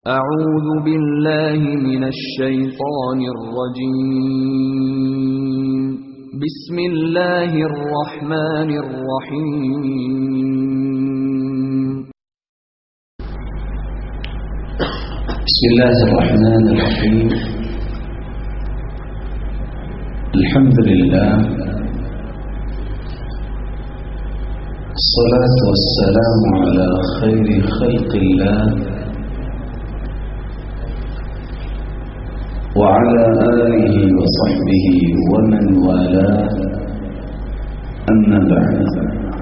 اعوذ باللہ من الشیطان الرجیم بسم اللہ الرحمن الرحیم بسم اللہ الرحمن الرحیم الحمد للہ الصلاة والسلام على خیر خلق اللہ وعلى آله وصحبه ومن والاه أما بعد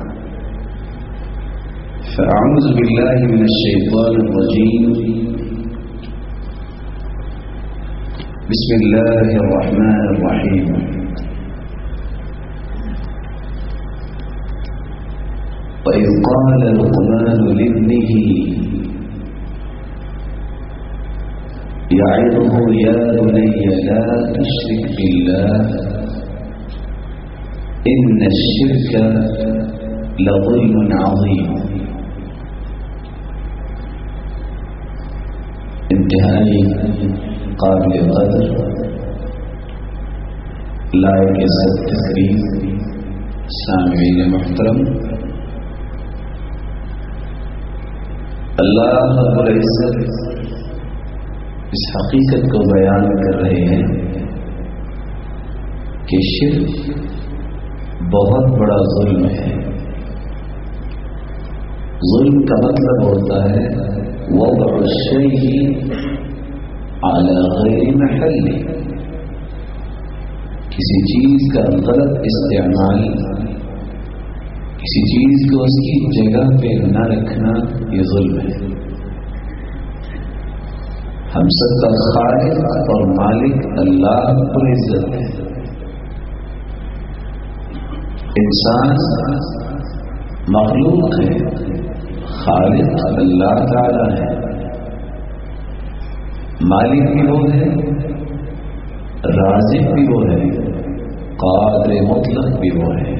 فأعوذ بالله من الشيطان الرجيم بسم الله الرحمن الرحيم وإذ قال لقمان لابنه يعظه يا بني لا تشرك بالله إن الشرك لظلم عظيم. انتہائی قابل قدر لائق عزت تکریم سامعین محترم، اللہ رب العزت اس حقیقت کو بیان کر رہے ہیں کہ شرک بہت بڑا ظلم ہے. ظلم کا مطلب ہوتا ہے وضع الشیء علی غیر محل، کسی چیز کا غلط استعمال، کسی چیز کو اس کی جگہ پہ نہ رکھنا، یہ ظلم ہے. ہم سب کا خالق اور مالک اللہ رب العزت ہے. انسان مخلوق ہے، خالق اللہ تعالی ہے. مالک بھی وہ ہے، رازق بھی وہ ہے، قادر مطلق بھی وہ ہے.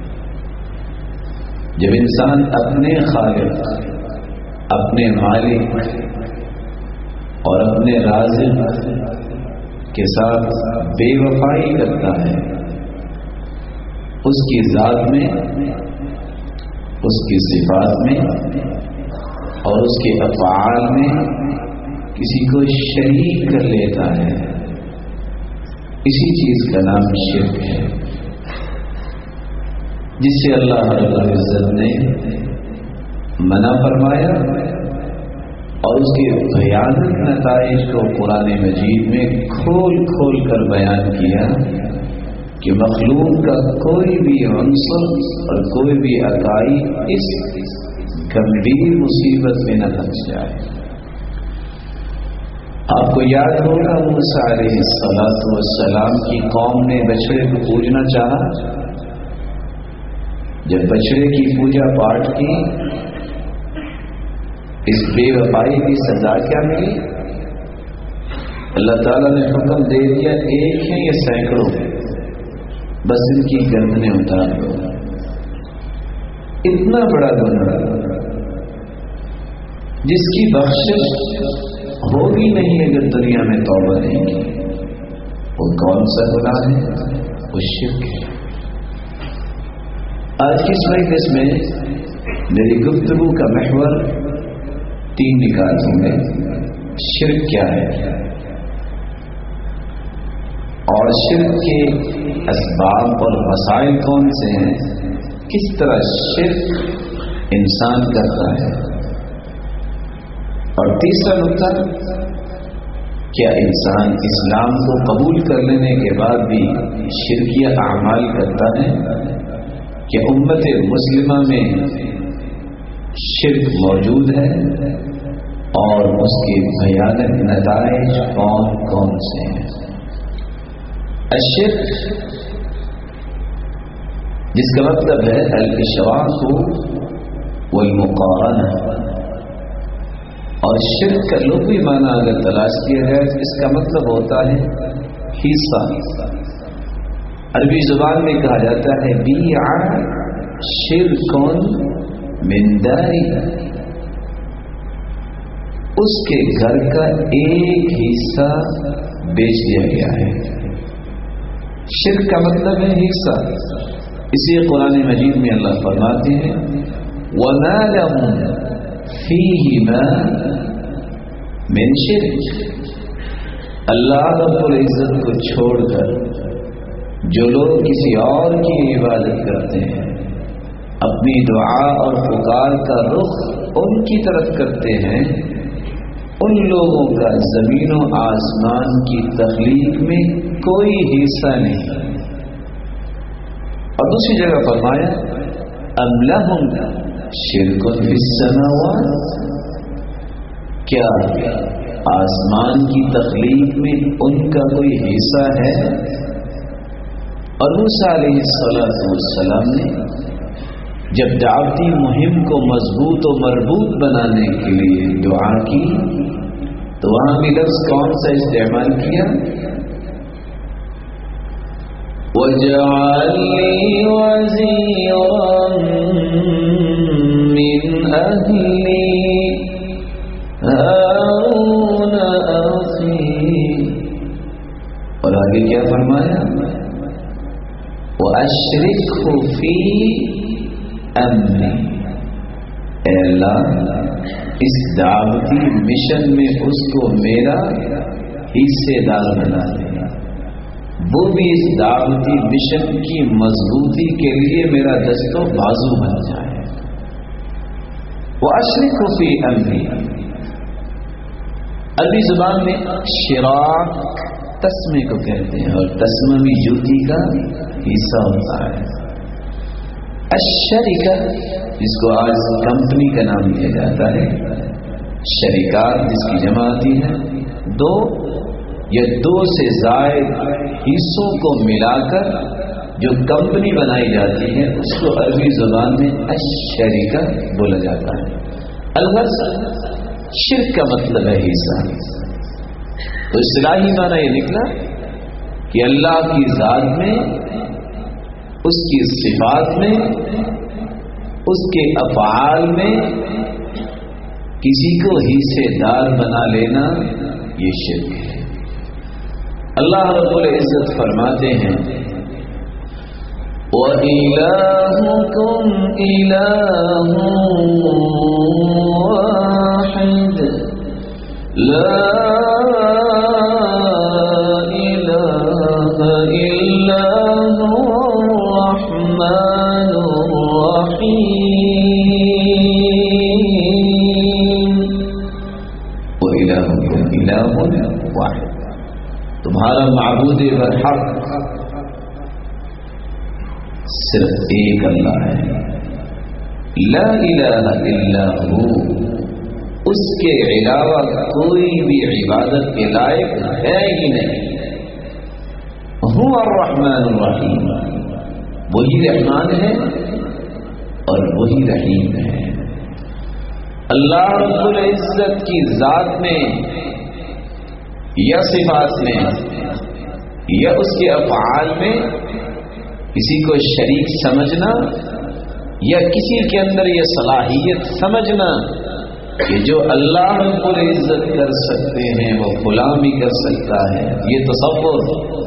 جب انسان اپنے خالق، اپنے مالک اور اپنے رازق کے ساتھ بے وفائی کرتا ہے، اس کی ذات میں، اس کی صفات میں اور اس کے افعال میں کسی کو شریک کر لیتا ہے، اسی چیز کا نام شرک ہے، جس سے اللہ رب العزت نے منع فرمایا اور اس کے بھیانک نتائج کو قرآن مجید میں کھول کھول کر بیان کیا کہ مخلوق کا کوئی بھی عنصر اور کوئی بھی اکائی اس گمبھیر مصیبت میں نہ پھنس جائے. آپ کو یاد ہوگا موسیٰ علیہ السلام کی قوم نے بچڑے کو پوجنا چاہا. جب بچڑے کی پوجا پاٹ کی، اس بے وفائی کی سزا کیا ملی؟ اللہ تعالیٰ نے حکم دے دیا، ایک ہے یا سینکڑوں، بس ان کی گردنیں اتار دو. اتنا بڑا گناہ جس کی بخشش ہوگی نہیں اگر دنیا میں توبہ نہیں کی. وہ کون سا گناہ ہے؟ وہ شرک ہے. آج کی اس مجلس میں میری گفتگو کا محور تین نکات ہوں گے. شرک کیا ہے اور شرک کے اسباب اور وسائل کون سے ہیں، کس طرح شرک انسان کرتا ہے، اور تیسرا نقطہ، کیا انسان اسلام کو قبول کر لینے کے بعد بھی شرکیہ اعمال کرتا ہے؟ کہ امت مسلمہ میں شرک موجود ہے اور اس کے بھیانک نتائج کون کون سے ہیں؟ الشرک جس کا مطلب ہے الاشراک والمقارنہ، اور شرک کا لغوی معنی اگر تلاش کیا جائے تو اس کا مطلب ہوتا ہے حصہ. عربی زبان میں کہا جاتا ہے بیع شرک من داری، اس کے گھر کا ایک حصہ بیچ دیا گیا ہے. شرک کا مطلب ہے حصہ. اسی قرآن مجید میں اللہ فرماتے ہیں وَمَا لَهُمْ فِيهِمَا مِنْ شِرْكٍ. اللہ رب العزت کو چھوڑ کر جو لوگ کسی اور کی عبادت کرتے ہیں، اپنی دعا اور پکار کا رخ ان کی طرف کرتے ہیں، ان لوگوں کا زمین و آسمان کی تخلیق میں کوئی حصہ نہیں. اور دوسری جگہ فرمایا ام لہم شرک فی السماوات. کیا آسمان کی تخلیق میں ان کا کوئی حصہ ہے؟ اور موسیٰ علیہ السلام نے جب دعوتی مہم کو مضبوط و مربوط بنانے کے لیے دعا کی تو وہاں بھی لفظ کون سا استعمال کیا؟ وَاجْعَلْ لِي وَزِيرًا مِّنْ أَهْلِي هَارُونَ أَخِي. اور آگے کیا فرمایا؟ وَأَشْرِكْهُ فِي أَمْرِي. اے اللہ اس دعوتی مشن میں اس کو میرا حصے دار بنا دے، وہ بھی اس دعوتی مشن کی مضبوطی کے لیے میرا دست و بازو بن جائے. وَأَشْرِكْهُ فِي أَمْرِي. عربی زبان میں شراک تسمے کو کہتے ہیں، اور تسمہ بھی جوتی کا حصہ ہوتا ہے. الشریکہ جس کو آج کمپنی کا نام دیا جاتا ہے، شریکات جس کی جمع آتی ہے دو یا دو سے زائد حصوں کو ملا کر جو کمپنی بنائی جاتی ہے اس کو عربی زبان میں الشریکہ بولا جاتا ہے. الغرض شرک کا مطلب ہے حصہ. تو اصطلاحی معنی یہ نکلا کہ اللہ کی ذات میں، اس کی صفات میں، اس کے افعال میں کسی کو حصے دار بنا لینا یہ شرک ہے. اللہ رب العزت فرماتے ہیں وَإِلَٰهُكُمْ إِلَٰهٌ وَاحِدٌ لَا إِلَٰهَ إِلَّا هُوَ الرَّحْمَٰنُ الرَّحِيمُ. وَإِلَٰهُكُمْ إِلَٰهٌ وَاحِدٌ. تمہارا معبود برحق صرف ایک اللہ ہے. لا الہ الا ہو، اس کے علاوہ کوئی بھی عبادت کے لائق ہے ہی نہیں. هو الرحمن الرحیم، وہی رحمان ہے اور وہی رحیم ہے. اللہ رب العزت کی ذات میں یا صفات میں یا اس کے افعال میں کسی کو شریک سمجھنا یا کسی کے اندر یہ صلاحیت سمجھنا کہ جو اللہ رب العزت کر سکتے ہیں وہ فلاں بھی کر سکتا ہے، یہ تصور،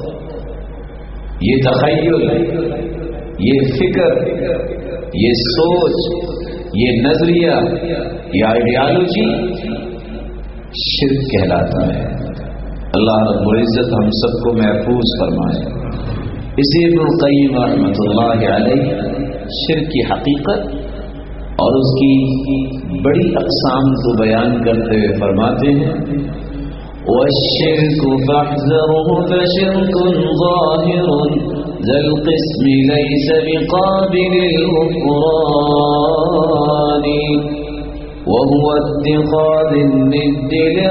یہ تخیل، یہ فکر، یہ سوچ، یہ نظریہ، یہ آئیڈیالوجی شرک کہلاتا ہے. اللہ رب العزت ہم سب کو محفوظ فرمائے. اسی ابن القیم رحمۃ اللہ علیہ شرک کی حقیقت اور اس کی بڑی اقسام کو بیان کرتے ہوئے فرماتے ہیں وَالشِّرْكُ فَاحْذَرْهُ فَشِرْكٌ ظَاهِرٌ ذَا الْقِسْمِ لَيْسَ بِقَابِلِ الْغُفْرَانِ وَهُوَ اتِّخَاذُ النِّدِّ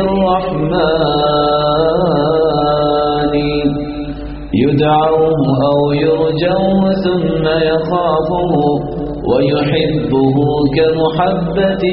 لِلرَّحْمَٰنِ يدعوه أو يرجوه ثم يخافه ويحبه كمحبة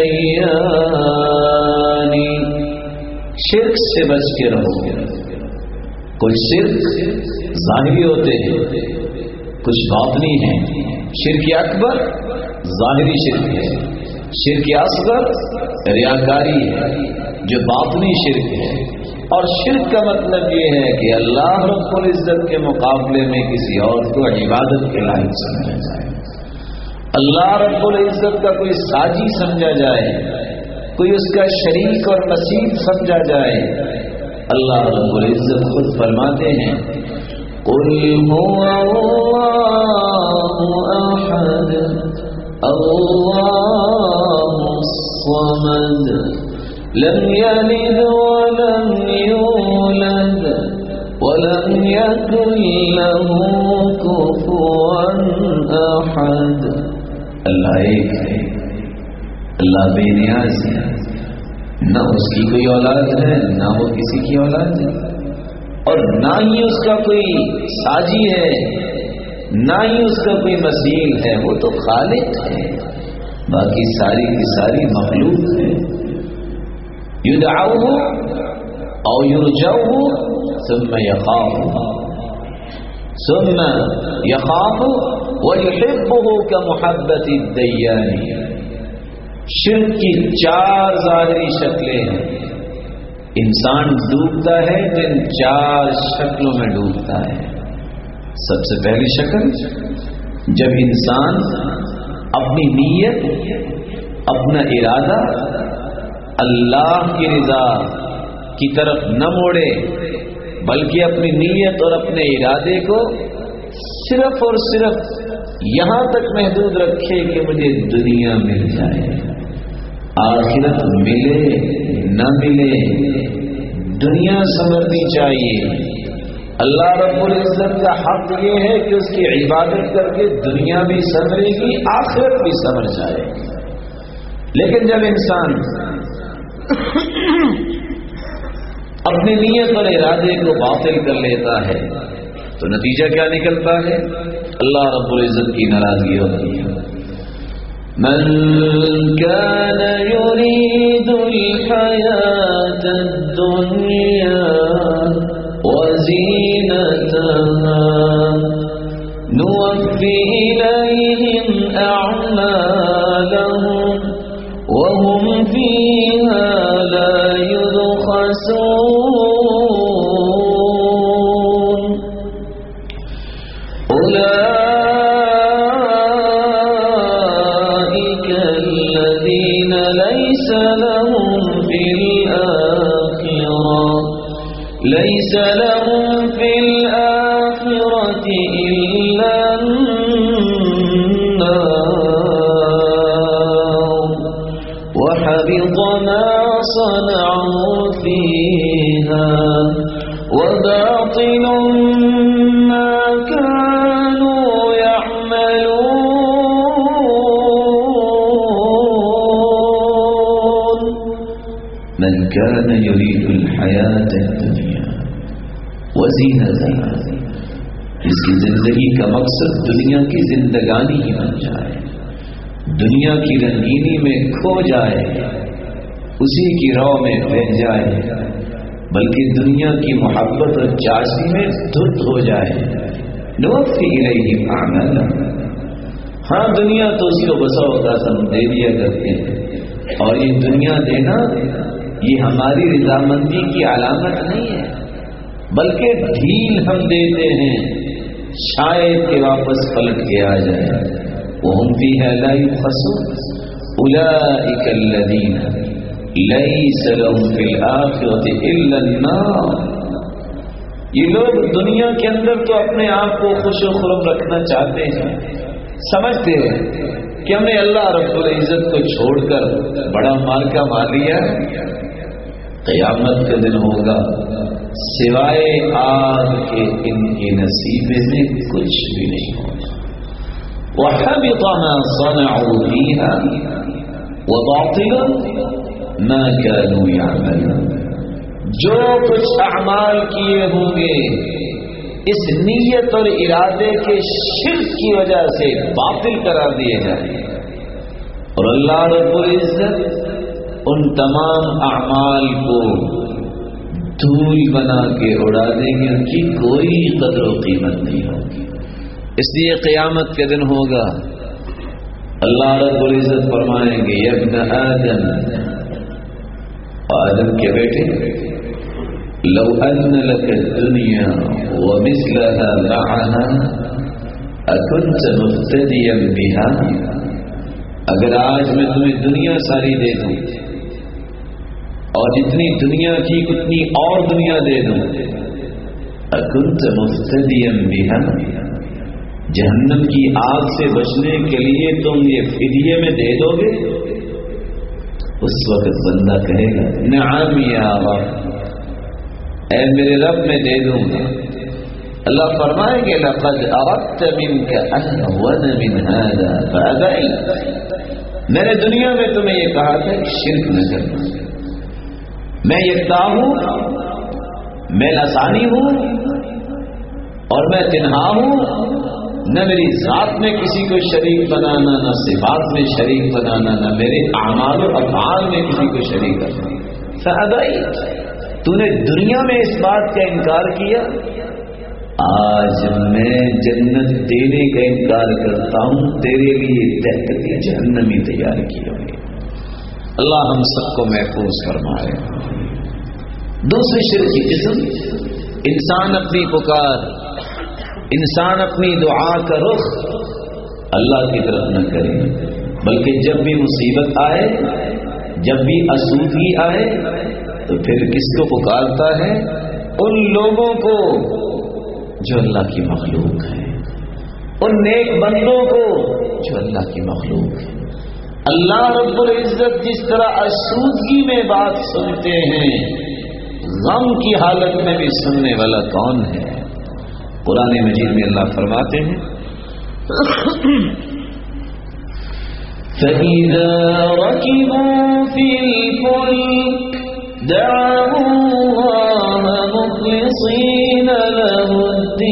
الديان. شرک سے بچ کے رہو. کچھ شرک ظاہری ہوتے ہیں، کچھ باطنی ہیں. شرک اکبر ظاہری شرک ہے، شرک اصغر ریاکاری ہے، جو باطنی شرک ہے. اور شرک کا مطلب یہ ہے کہ اللہ رب العزت کے مقابلے میں کسی اور کو عبادت کے لائق سمجھا جائے، اللہ رب العزت کا کوئی ساجی سمجھا جائے، کوئی اس کا شریک اور نصیب سمجھا جائے. اللہ رب العزت خود فرماتے ہیں قُلْ هُوَ اللَّهُ أَحَدٌ اللَّهُ الصَّمَدُ لَمْ يَلِدْ وَلَمْ يُولَدْ وَلَمْ يَكُنْ لَهُ كُفُوًا أَحَدٌ. اللہ ایک ہے، اللہ بے نیاز ہے، نہ اس کی کوئی اولاد ہے نہ وہ کسی کی اولاد ہے، اور نہ ہی اس کا کوئی ساجی ہے، نہ ہی اس کا کوئی مثیل ہے. وہ تو خالق ہے، باقی ساری کی ساری مخلوق ہے. یدعوہ او یرجوہ ثم یخاف ویحبہ کمحبت الدیان. شرک کی 4 ظاہری شکلیں ہیں. انسان ڈوبتا ہے تو ان 4 شکلوں میں ڈوبتا ہے. سب سے پہلی شکل، جب انسان اپنی نیت، اپنا ارادہ اللہ کی رضا کی طرف نہ موڑے، بلکہ اپنی نیت اور اپنے ارادے کو صرف اور صرف یہاں تک محدود رکھے کہ مجھے دنیا مل جائے، آخرت ملے نہ ملے، دنیا سمجھنی چاہیے. اللہ رب العزت کا حق یہ ہے کہ اس کی عبادت کر کے دنیا بھی سمجھے گی، آخرت بھی سمجھ جائے. لیکن جب انسان اپنی نیت اور ارادے کو باطل کر لیتا ہے تو نتیجہ کیا نکلتا ہے؟ اللہ رب العزت کی ناراضگی ہوتی ہے. من كان يريد الحياة الدنيا وزينتها نوفي إليهم أعمالهم وهم فيها لا يبخسون. أولئك الذين ليس لهم في الآخرة إلا النار وحبط ما صنعوا فيها وباطل ما كانوا يعملون. من كان يريد الحياة الدنيا وزینتها، جس کی زندگی کا مقصد دنیا کی زندگانی ہی بن جائے، دنیا کی رنگینی میں کھو جائے، اسی کی رو میں بہ جائے، بلکہ دنیا کی محبت اور چاشنی میں دھت ہو جائے. نوفی الیہم اعمالہم. ہاں دنیا تو اس کو بسا اوقات ہم دے دیا کرتے ہیں، اور یہ دنیا دینا یہ ہماری رضامندی کی علامت نہیں ہے، بلکہ ڈھیل ہم دیتے ہیں شاید کہ واپس پلٹ کے آ جائے. وَهُمْ فِيهَا لَا يُبْخَسُونَ أُولَئِكَ الَّذِينَ لَيْسَ لَهُمْ فِي الْآخِرَةِ إِلَّا النَّارُ. یہ لوگ دنیا کے اندر تو اپنے آپ کو خوش و خرم رکھنا چاہتے ہیں، سمجھتے ہیں کہ ہم نے اللہ رب العزت کو چھوڑ کر بڑا مال کا مال لیا ہے. قیامت کا دن ہوگا، سوائے آگ کے ان کے نصیبے میں کچھ بھی نہیں ہوگا. وَحَبِطَ مَا صَنَعُوا فِيهَا وَبَاطِلٌ مَا كَانُوا يَعْمَلُونَ. جو کچھ اعمال کیے ہوں گے اس نیت اور ارادے کے شرک کی وجہ سے باطل قرار دیے جائیں، اور اللہ رب العزت ان تمام اعمال کو دھول بنا کے اڑا دیں گے، ان کی کوئی قدر و قیمت نہیں ہوگی. اس لیے قیامت کے دن ہوگا، اللہ رب العزت فرمائیں گے یا ابن آدم آدم کے بیٹے لو ان لك الدنيا ومثلها معها اكنت مفتديا بها، اگر آج میں تمہیں دنیا ساری دے دوں اور جتنی دنیا تھی اتنی اور دنیا دے دوں، اكنت مفتديا بها، جہنم کی آگ سے بچنے کے لیے تم یہ فدیے میں دے دو گے؟ اس وقت بندہ کہے گا نعم یا رب، اے میرے رب میں دے دوں گا۔ اللہ فرمائیں گے لقد اردت منك اهون من هذا فابيت، میں نے دنیا میں تمہیں یہ کہا تھا کہ شرک نہ کرنا، میں یکتا ہوں، میں لسانی ہوں اور میں تنہا ہوں، نہ میری ذات میں کسی کو شریک بنانا، نہ صفات میں شریک بنانا، نہ میرے اعمال و افعال میں کسی کو شریک کرنا۔ فابیت، تو نے دنیا میں اس بات کا انکار کیا، آج میں جنت دینے کا انکار کرتا ہوں، تیرے لیے تحت جہنمی تیار کی ہوئی۔ اللہ ہم سب کو محفوظ فرمائے۔ دوسری شرک کی قسم، انسان اپنی پکار، انسان اپنی دعا کا رخ اللہ کی طرف نہ کرے، بلکہ جب بھی مصیبت آئے، جب بھی آسودگی آئے تو پھر کس کو پکارتا ہے؟ ان لوگوں کو جو اللہ کی مخلوق ہیں، ان نیک بندوں کو جو اللہ کی مخلوق ہیں۔ اللہ رب العزت جس طرح آسودگی میں بات سنتے ہیں، غم کی حالت میں بھی سننے والا کون ہے؟ قرآن مجید میں اللہ فرماتے ہیں فَإِذَا رَكِبُوا فِي الْفُلْكِ دَعَوُا اللَّهَ مُخْلِصِينَ لَهُ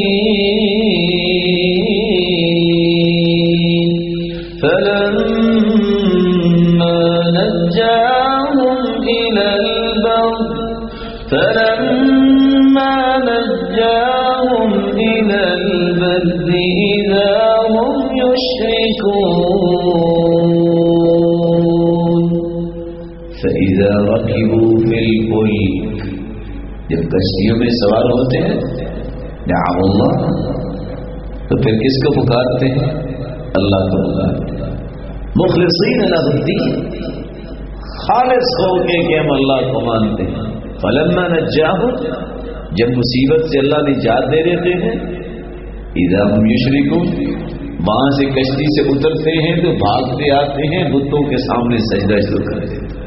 الدِّينَ فَلَمَّا نَجَّاهُمْ إِلَى الْبَرِّ إِذَا هُمْ يُشْرِكُونَ فَإِذَا رَكِبُوا فِي الْفُلْكِ، جب کشتیوں میں سوار ہوتے ہیں، دعوا اللہ، تو پھر کس کو پکارتے ہیں؟ اللہ کو پکارتے ہیں، مخلصین لہ الدین، خالص ہو کے کہ ہم اللہ کو مانتے ہیں۔ فلما نجاہم، جب مصیبت سے اللہ نجات دے دیتے ہیں، اذا ہم یشرکون، وہاں سے کشتی سے اترتے ہیں تو بھاگتے آتے ہیں، بتوں کے سامنے سجدہ شروع کر دیتے ہیں۔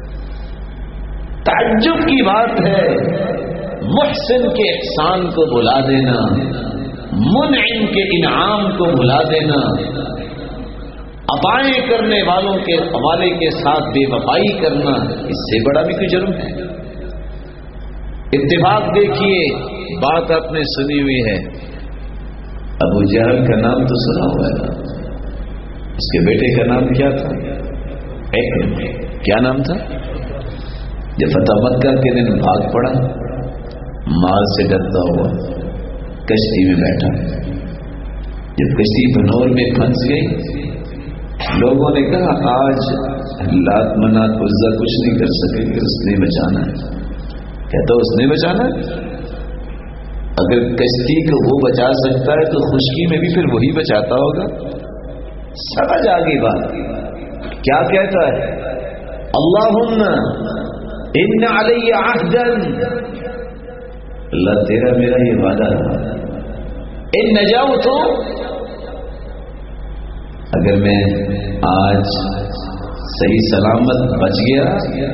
تعجب کی بات ہے، محسن کے احسان کو بھلا دینا، منعم کے انعام کو بھلا دینا، عطائیں کرنے والوں کے حوالے کے ساتھ بے وفائی کرنا، اس سے بڑا بھی کوئی جرم ہے؟ اتفاق دیکھیے، بات آپ نے سنی ہوئی ہے، ابو جہل کا نام تو سنا ہوا ہے، اس کے بیٹے کا نام کیا تھا؟ اکرم۔ کیا نام تھا؟ جب فتح مکہ کے دن بھاگ پڑا، مال سے ڈرتا ہوا کشتی میں بیٹھا، جب کشتی بنور میں پھنس گئی، لوگوں نے کہا آج لات منات عزا کچھ نہیں کر سکے گے، اس نے بچانا ہے۔ کہتا اس نے بچانا ہے؟ اگر کشتی کو وہ بچا سکتا ہے تو خشکی میں بھی پھر وہی بچاتا ہوگا۔ سمجھ آ گئی بات، کیا کہتا ہے؟ اللہم ان علی عہدا، اللہ تیرا میرا یہ وعدہ رہا، ان نجاؤت، اگر میں آج صحیح سلامت بچ گیا،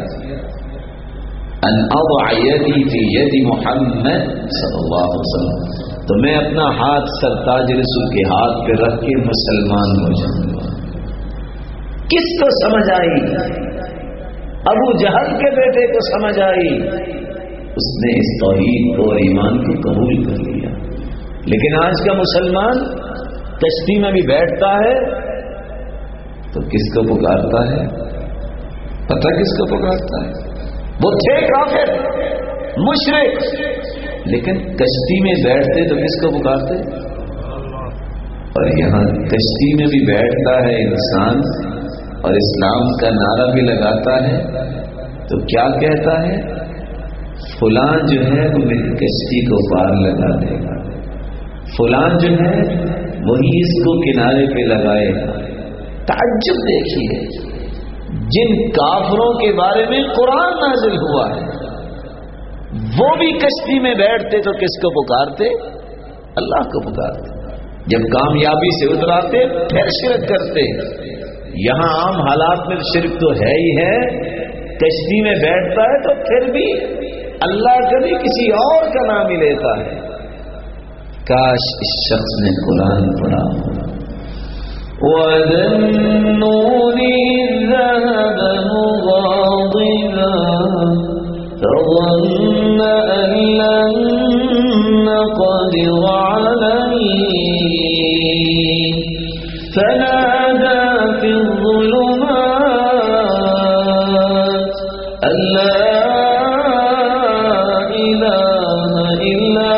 ان اضع یدی فی ید محمد صلی اللہ علیہ وسلم، تو میں اپنا ہاتھ سرتاج رسول کے ہاتھ پہ رکھ کے مسلمان ہو جاؤں گا۔ کس کو سمجھ آئی؟ ابو جہل کے بیٹے کو سمجھ آئی، اس نے اس توحید کو اور ایمان کو قبول کر لیا۔ لیکن آج کا مسلمان کشتی میں بھی بیٹھتا ہے تو کس کو پکارتا ہے؟ پتہ کس کو پکارتا ہے؟ وہ تھے کافر مشرک، لیکن کشتی میں بیٹھتے تو کس کو پکارتے؟ اور یہاں کشتی میں بھی بیٹھتا ہے انسان اور اسلام کا نعرہ بھی لگاتا ہے، تو کیا کہتا ہے؟ فلان جو ہے وہ میری کشتی کو پار لگا دے گا، فلان جو ہے وہی اس کو کنارے پہ لگائے گا۔ تعجب دیکھیے، جن کافروں کے بارے میں قرآن نازل ہوا ہے وہ بھی کشتی میں بیٹھتے تو کس کو پکارتے؟ اللہ کو پکارتے۔ جب کامیابی سے اتراتے پھر شرک کرتے۔ یہاں عام حالات میں شرک تو ہے ہی ہے، کشتی میں بیٹھتا ہے تو پھر بھی اللہ کبھی کسی اور کا نام ہی لیتا ہے۔ کاش اس شخص نے قرآن پڑھا ہو۔ وَذَنُّونِ إِذْ ذَهَبَ مُغَاضِبًا فَظَنَّ أَن لَّن نَّقْدِرَ عَلَيْهِ فَنَادَىٰ فِي الظُّلُمَاتِ أَن لَّا إِلَٰهَ إِلَّا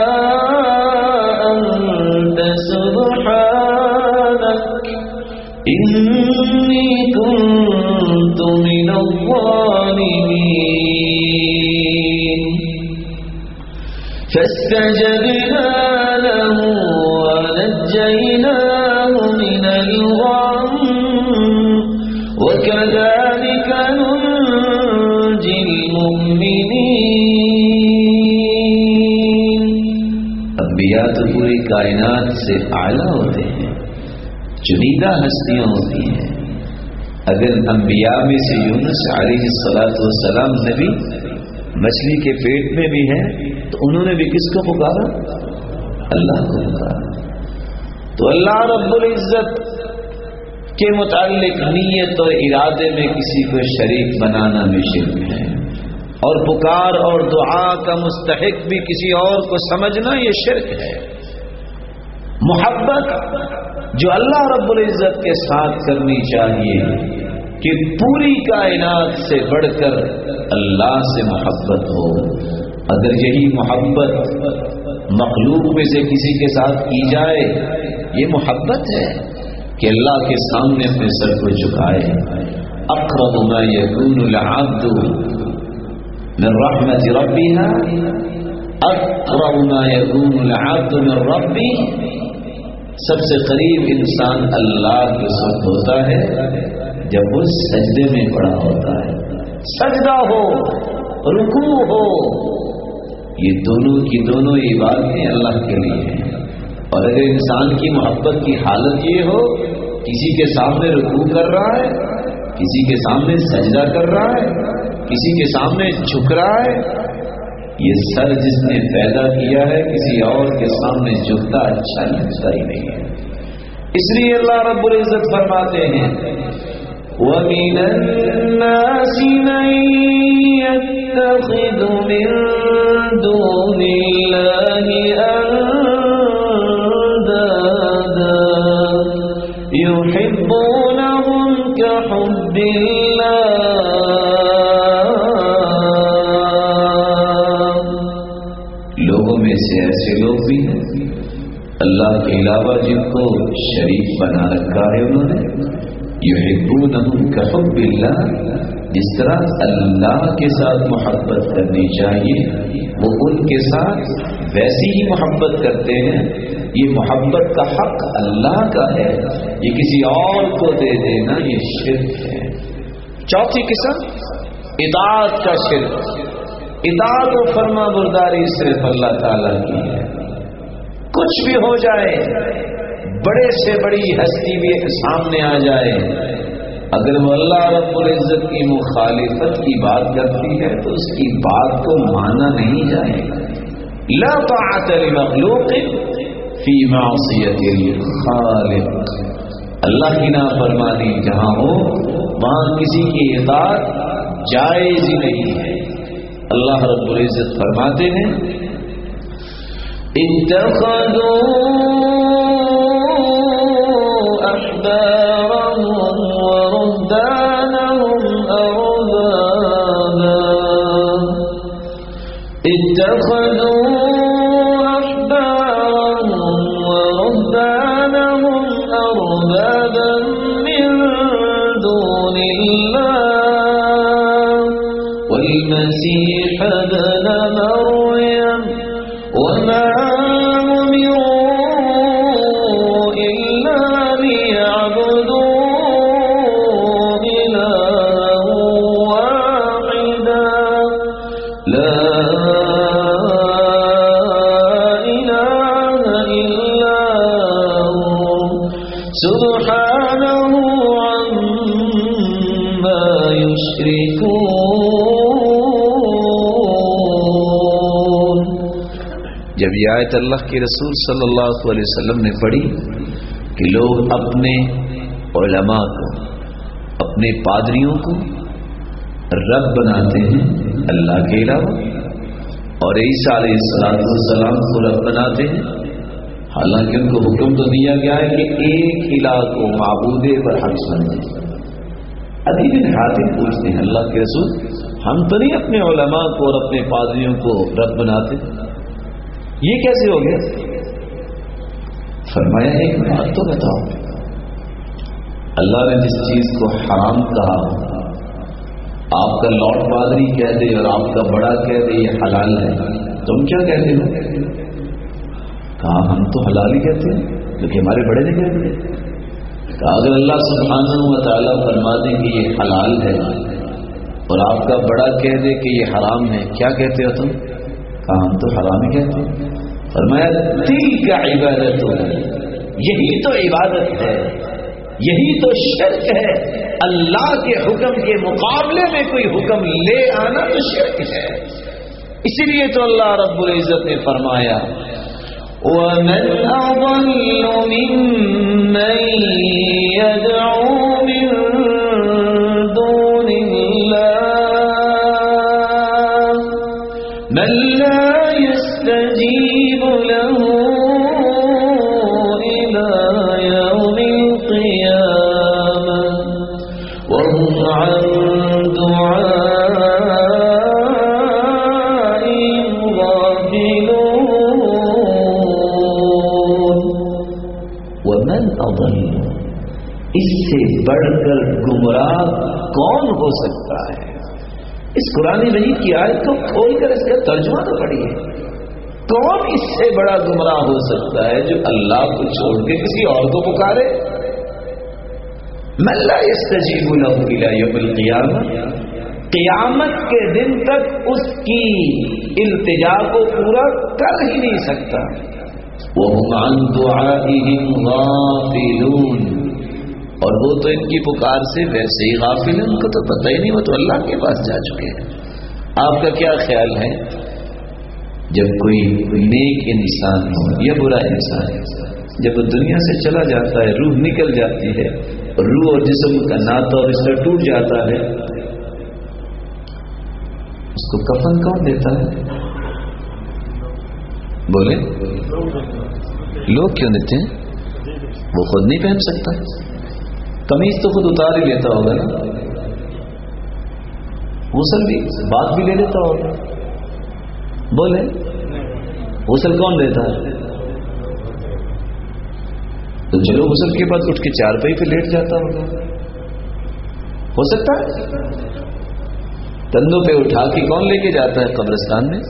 أَنتَ سُبْحَانَكَ إِنِّي كُنتُ مِنَ الظَّالِمِينَ فَاسْتَجَبْنَا لَهُ وَنَجَّيْنَاهُ مِنَ الْغَمِّ وَكَذَلِكَ نُنجِي الْمُؤْمِنِينَ۔ انبیاء تو پوری کائنات سے اعلیٰ ہوتے ہیں، چنیدہ ہستیاں ہوتی ہیں۔ اگر انبیاء میں سے یونس علیہ السلام نبی مچھلی کے پیٹ میں بھی ہیں تو انہوں نے بھی کس کو پکارا؟ اللہ کو پکارا۔ تو اللہ رب العزت کے متعلق نیت اور ارادے میں کسی کو شریک بنانا بھی شرک ہے، اور پکار اور دعا کا مستحق بھی کسی اور کو سمجھنا یہ شرک ہے۔ محبت جو اللہ رب العزت کے ساتھ کرنی چاہیے کہ پوری کائنات سے بڑھ کر اللہ سے محبت ہو۔ اگر یہی محبت مخلوق میں سے کسی کے ساتھ کی جائے یہ محبت ہے کہ اللہ کے سامنے اپنے سر کو جھکائے۔ اقرب ما یکون العبد من رحمت ربها اقرب ما یکون العبد من ربی، سب سے قریب انسان اللہ کے ساتھ ہوتا ہے جب وہ سجدے میں پڑا ہوتا ہے۔ سجدہ ہو، رکوع ہو، یہ دونوں کی دونوں عبادتیں اللہ کے لیے ہیں۔ اور اگر انسان کی محبت کی حالت یہ ہو کسی کے سامنے رکوع کر رہا ہے، کسی کے سامنے سجدہ کر رہا ہے، کسی کے سامنے جھک رہا ہے، یہ سر جس نے پیدا کیا ہے کسی اور کے سامنے جھکتا اچھا لگتا ہی نہیں ہے۔ اس لیے اللہ رب العزت فرماتے ہیں وَمِنَ النَّاسِ مَن يَتَّخِذُ مِن دُونِ اللَّهِ أَندَادًا يُحِبُّونَهُمْ كَحُبِّ اللَّهِ۔ لوگوں میں سے ایسے لوگ بھی ہیں اللہ کے علاوہ جن کو شریک بنا رکھا ہے انہوں نے، یحبونہم کحب اللہ، جس طرح اللہ کے ساتھ محبت کرنی چاہیے وہ ان کے ساتھ ویسی ہی محبت کرتے ہیں۔ یہ محبت کا حق اللہ کا ہے، یہ کسی اور کو دے دینا یہ شرک ہے۔ چوتھی قسم اطاعت کا شرک۔ اطاعت و فرما برداری صرف اللہ تعالیٰ کی ہے۔ کچھ بھی ہو جائے، بڑے سے بڑی ہستی بھی سامنے آ جائے، اگر وہ اللہ رب العزت کی مخالفت کی بات کرتی ہے تو اس کی بات کو مانا نہیں جائے گا۔ لا طاعت لمخلوق فی معصیت الخالق، اللہ کی نافرمانی جہاں ہو وہاں کسی کی اطاعت جائز ہی نہیں ہے۔ اللہ رب العزت فرماتے ہیں اتخذوا احبارهم ورهبانهم اربابا اتخذوا احبارهم ورهبانهم اربابا من دون الله وما أمروا إلا ليعبدوا إلها واحدا لا إله إلا هو سبحانه عما يشركون. جب یہ آیت اللہ کے رسول صلی اللہ علیہ وسلم نے پڑھی کہ لوگ اپنے علماء کو، اپنے پادریوں کو رب بناتے ہیں اللہ کے علاوہ، اور عیسیٰ علیہ السلام کو رب بناتے ہیں، حالانکہ ان کو حکم تو دیا گیا ہے کہ ایک الہ کو معبود برحق سمجھیں. عدی بن حاتم پوچھتے ہیں اللہ کے رسول ہم تو نہیں اپنے علماء کو اور اپنے پادریوں کو رب بناتے، یہ کیسے ہو گیا؟ فرمایا ایک بات تو بتاؤ، اللہ نے جس چیز کو حرام کہا آپ کا لارڈ پادری کہہ دے اور آپ کا بڑا کہہ دے یہ حلال ہے، تم کیا کہتے ہو؟ کہا ہم تو حلال ہی کہتے ہیں کیونکہ ہمارے بڑے نے کہہ دیا. کہا اگر اللہ سبحانہ و تعالیٰ فرما دے کہ یہ حلال ہے اور آپ کا بڑا کہہ دے کہ یہ حرام ہے، کیا کہتے ہو تم؟ کہا ہم تو حرام ہی کہتے ہیں. فرمایا تلک عبادت، یہی تو عبادت ہے، یہی تو شرک ہے. اللہ کے حکم کے مقابلے میں کوئی حکم لے آنا تو شرک ہے. اسی لیے تو اللہ رب العزت نے فرمایا وَمَنْ أَضَلُّ مِمَّنْ يَدْعُو مِن دُونِ اللَّهِ مَن لَّا يَسْتَجِيبُ لَهُ إِلَى يَوْمِ الْقِيَامَةِ وَهُمْ عَن دُعَائِهِمْ غَافِلُونَ. وَمَنْ أَضَلُّ، اس سے بڑھ کر گمراہ کون ہو سکتا ہے؟ اس قرآن مجید کی آیت کو کھول کر اس کا ترجمہ تو پڑھیے. کون اس سے بڑا گمراہ ہو سکتا ہے جو اللہ کو چھوڑ کے کسی اور کو پکارے؟ من لا يستجیب له الى یوم القیامہ، قیامت کے دن تک اس کی التجا کو پورا کر ہی نہیں سکتا. وَهُمْ عَن دُعَائِهِمْ غَافِلُونَ، اور وہ تو ان کی پکار سے ویسے ہی غافل ہیں، ان کو تو پتہ ہی نہیں، وہ تو اللہ کے پاس جا چکے ہیں. آپ کا کیا خیال ہے جب کوئی نیک انسان ہو یا برا انسان جب وہ دنیا سے چلا جاتا ہے، روح نکل جاتی ہے، روح اور جسم کا ناتا اور رشتہ ٹوٹ جاتا ہے، اس کو کفن کون دیتا ہے؟ بولے لوگ کیوں دیتے ہیں؟ وہ خود نہیں پہن سکتا، قمیض تو خود اتار ہی لیتا ہوگا نا، غسل بھی بات بھی لے لیتا ہوگا. بولے غسل کون دیتا ہے؟ تو چلو غسل کے بعد اٹھ کے چارپائی پہ لیٹ جاتا ہوگا، ہو سکتا ہے. کندھوں پہ اٹھا کے کون لے کے جاتا ہے قبرستان میں؟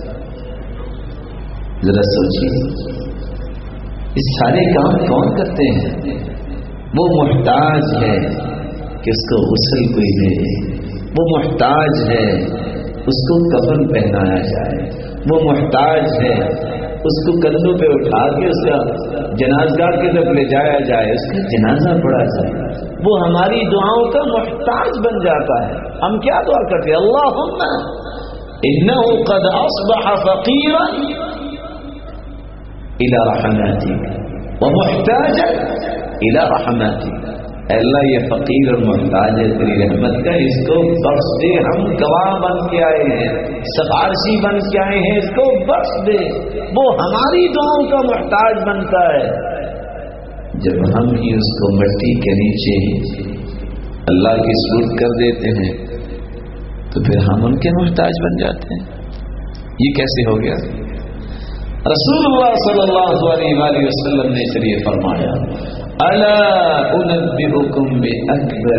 ذرا سوچیے، اس سارے کام کون کرتے ہیں؟ وہ محتاج ہے کہ اس کو غسل کوئی دے، وہ محتاج ہے اس کو کفن پہنایا جائے، وہ محتاج ہے اس کو کندھوں پہ اٹھا کے اس کا جنازگاہ کی طرف لے جایا جائے، اس کا جنازہ پڑھا جائے. وہ ہماری دعاؤں کا محتاج بن جاتا ہے. ہم کیا دعا کرتے ہیں؟ اللہم انہ قد اصبح فقیرا الی رحمتک ومحتاجا الی رحمتک. اے اللہ یہ فقیر اور محتاج ہے تیری رحمت کا، اس کو بخش دے. ہم گواہ بن کے آئے ہیں، سفارشی بن کے آئے ہیں، اس کو بخش دے. وہ ہماری دعاؤں کا محتاج بنتا ہے. جب ہم ہی اس کو مٹی کے نیچے اللہ کی سپرد کر دیتے ہیں تو پھر ہم ان کے محتاج بن جاتے ہیں. یہ کیسے ہو گیا؟ رسول اللہ صلی اللہ علیہ وآلہ وسلم نے اس لیے فرمایا الا انبئکم باکبر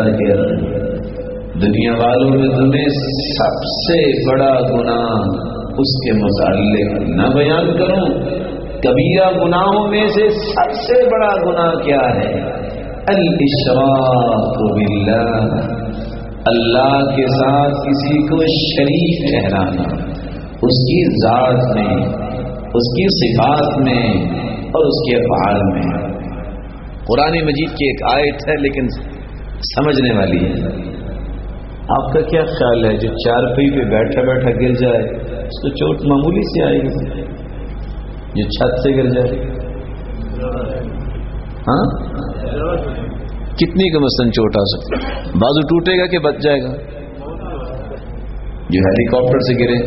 الکبائر، دنیا والوں میں تمہیں سب سے بڑا گناہ اس کے متعلق نہ بیان کروں؟ کبیرہ گناہوں میں سے سب سے بڑا گناہ کیا ہے؟ الاشراک باللہ، اللہ کے ساتھ کسی کو شریک ٹھہرانا، اس کی ذات میں، اس کی صفات میں اور اس کے افعال میں۔ قرآن مجید کی ایک آیت ہے لیکن سمجھنے والی ہے۔ آپ کا کیا خیال ہے جو چارپائی پہ بیٹھا بیٹھا گر جائے اس کو چوٹ معمولی سے آئے گی؟ جو چھت سے گر جائے ہاں کتنی کا مثلاً چوٹ آ سکتی؟ بازو ٹوٹے گا کہ بچ جائے گا؟ جو ہیلی کاپٹر سے گرے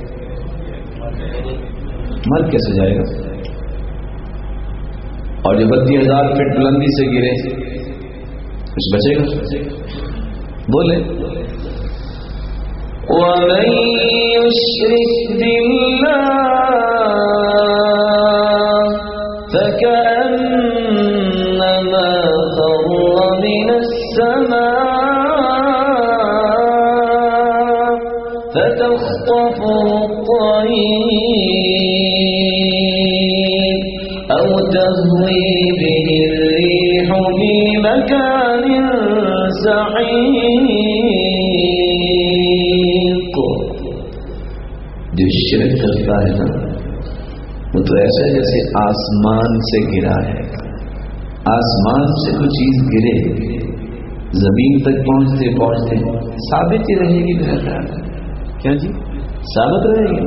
مر کیسے جائے گا؟ اور جو 32,000 فٹ بلندی سے گرے کچھ بچے گا؟ بولے وَمَن يُشْرِكْ بِاللَّهِ فَكَأَنَّمَا خَرَّ مِنَ السَّمَاءِ فَتَخْطَفُهُ الطَّيْرُ أَوْ تَهْوِي بِهِ الرِّيحُ فِي مَكَانٍ سَحِيقٍ۔ جو شرک کرتا ہے نا وہ تو ایسا جیسے آسمان سے گرا ہے۔ آسمان سے کوئی چیز گرے زمین تک پہنچتے پہنچتے ثابت ہی رہے گی میرا خیال ہے۔ کیا جی ثابت رہے گی؟